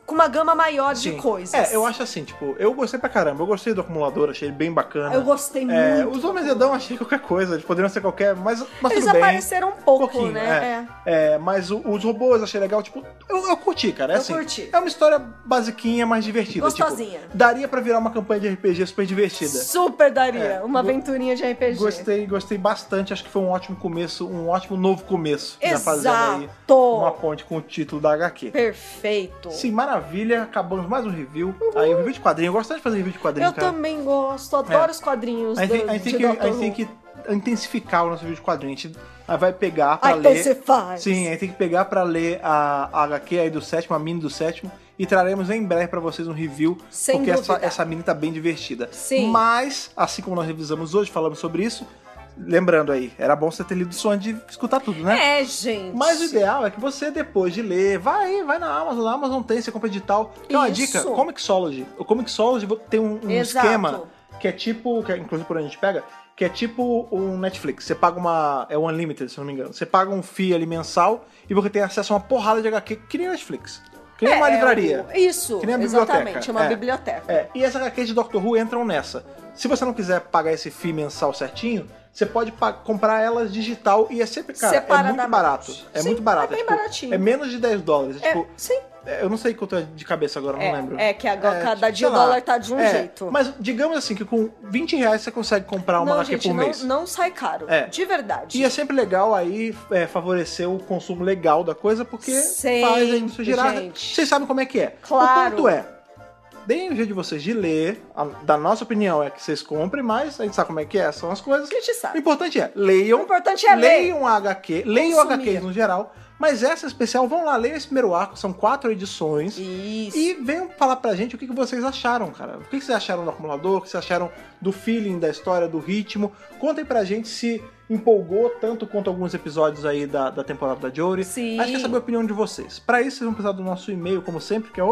com uma gama maior de coisas. Eu acho assim, tipo, eu gostei pra caramba. Eu gostei do acumulador, achei bem bacana. Eu gostei muito. Os Homens Edão, achei qualquer coisa. Eles poderiam ser qualquer, mas eles tudo bem. Eles apareceram um pouco, né? Mas os robôs, achei legal. Tipo, eu curti, cara. Eu curti. É uma história basiquinha, mas divertida. Gostosinha. Tipo, daria pra virar uma campanha de RPG super divertida. Super daria. Uma aventurinha de RPG. Gostei bastante. Acho que foi um ótimo começo, um ótimo novo começo. Exato. Fazendo aí uma ponte com o título da HQ. Perfeito. Sim, maravilha. Acabamos mais um review. Aí, um review de quadrinho. Eu gosto de fazer review de quadrinho, cara. Eu também gosto. Adoro os quadrinhos. A gente tem que intensificar o nosso vídeo de quadrinho. A gente vai pegar pra ler. Sim, a gente tem que pegar pra ler a HQ aí do sétimo, a mini do sétimo. E traremos em breve pra vocês um review. Sem porque dúvida. essa mini tá bem divertida. Sim. Mas, assim como nós revisamos hoje, falamos sobre isso. Lembrando aí, era bom você ter lido isso antes de escutar tudo, né? Gente. Mas o ideal é que você, depois de ler, vai na Amazon. Na Amazon tem, você compra digital. Que é uma dica, Comixology. O Comixology tem um esquema que é tipo, que inclusive por onde a gente pega, que é tipo um Netflix. Você paga é um Unlimited, se não me engano. Você paga um FII ali mensal e você tem acesso a uma porrada de HQ, que nem Netflix. Que nem uma livraria. Isso, que nem a exatamente, uma biblioteca. E as HQs de Doctor Who entram nessa. Se você não quiser pagar esse FII mensal certinho, você pode comprar elas digital e é sempre, cara, é muito barato. É muito barato. É bem baratinho. É menos de $10. Sim. Eu não sei quanto é de cabeça agora, não lembro. Que agora cada dia o dólar tá de um jeito. Mas digamos assim, que com R$20 você consegue comprar uma HQ por mês. Não sai caro, de verdade. E é sempre legal aí favorecer o consumo legal da coisa, porque faz a indústria girar. Vocês sabem como é que é. Claro. O ponto é, deem um jeito de vocês de ler. Da nossa opinião é que vocês comprem, mas a gente sabe como é que é, são as coisas. A gente sabe. O importante é, leiam. O importante é leiam a HQ, leiam HQs no geral. Mas essa especial, vão lá, leiam esse primeiro arco, são 4 edições. Isso. E venham falar pra gente o que vocês acharam, cara. O que vocês acharam do acumulador, o que vocês acharam do feeling, da história, do ritmo. Contem pra gente se empolgou tanto quanto alguns episódios aí da temporada da Jory. Sim. A gente quer saber a opinião de vocês. Pra isso, vocês vão precisar do nosso e-mail, como sempre, que é o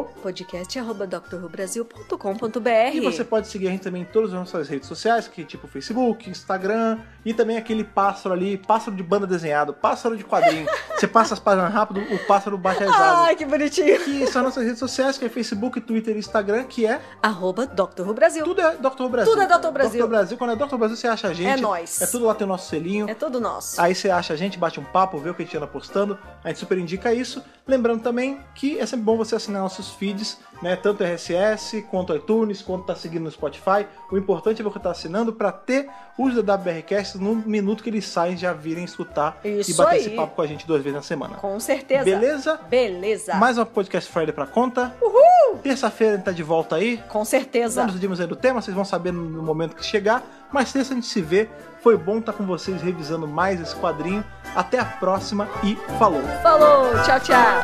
podcast@drrubrasil.com.br. E você pode seguir a gente também em todas as nossas redes sociais, que é tipo Facebook, Instagram, e também aquele pássaro ali, pássaro de banda desenhado, pássaro de quadrinho. Você passa as páginas rápido, o pássaro bate a risada. Ai, que bonitinho. Que são nossas redes sociais, que é Facebook, Twitter e Instagram, que é @drrubrasil. Tudo é Dr. Brasil. Tudo é Dr. Brasil. Dr. Brasil, quando é Dr. Brasil, você acha a gente. É nóis. É tudo lá, tem o nosso selinho. É tudo nosso. Aí você acha a gente, bate um papo, vê o que a gente anda postando. A gente super indica isso. Lembrando também que é sempre bom você assinar nossos feeds, né? Tanto RSS, quanto iTunes, quanto tá seguindo no Spotify. O importante é você estar assinando para ter os DWRcast no minuto que eles saem, já virem escutar isso e bater aí. esse papo com a gente 2 vezes na semana. Com certeza. Beleza? Beleza. Mais uma Podcast Friday pra conta. Uhul! Terça-feira a gente tá de volta aí. Com certeza. Não nos decidimos aí do tema, vocês vão saber no momento que chegar. Mas terça a gente se vê. Foi bom estar com vocês revisando mais esse quadrinho. Até a próxima e falou! Falou! Tchau, tchau!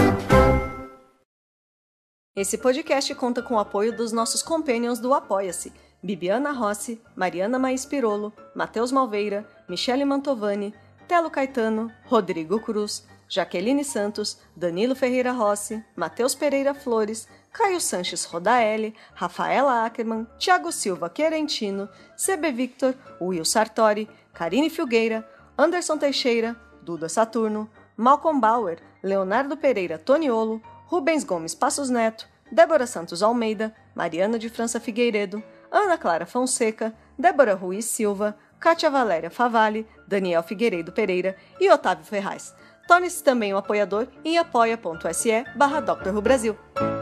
Esse podcast conta com o apoio dos nossos companions do Apoia-se: Bibiana Rossi, Mariana Maís Pirolo, Matheus Malveira, Michele Mantovani, Telo Caetano, Rodrigo Cruz, Jaqueline Santos, Danilo Ferreira Rossi, Matheus Pereira Flores, Caio Sanches Rodaelli, Rafaela Ackerman, Thiago Silva Querentino, CB Victor, Will Sartori, Karine Filgueira, Anderson Teixeira, Duda Saturno, Malcolm Bauer, Leonardo Pereira Toniolo, Rubens Gomes Passos Neto, Débora Santos Almeida, Mariana de França Figueiredo, Ana Clara Fonseca, Débora Ruiz Silva, Kátia Valéria Favalli, Daniel Figueiredo Pereira e Otávio Ferraz. Torne-se também um apoiador em apoia.se/Dr. Who Brasil.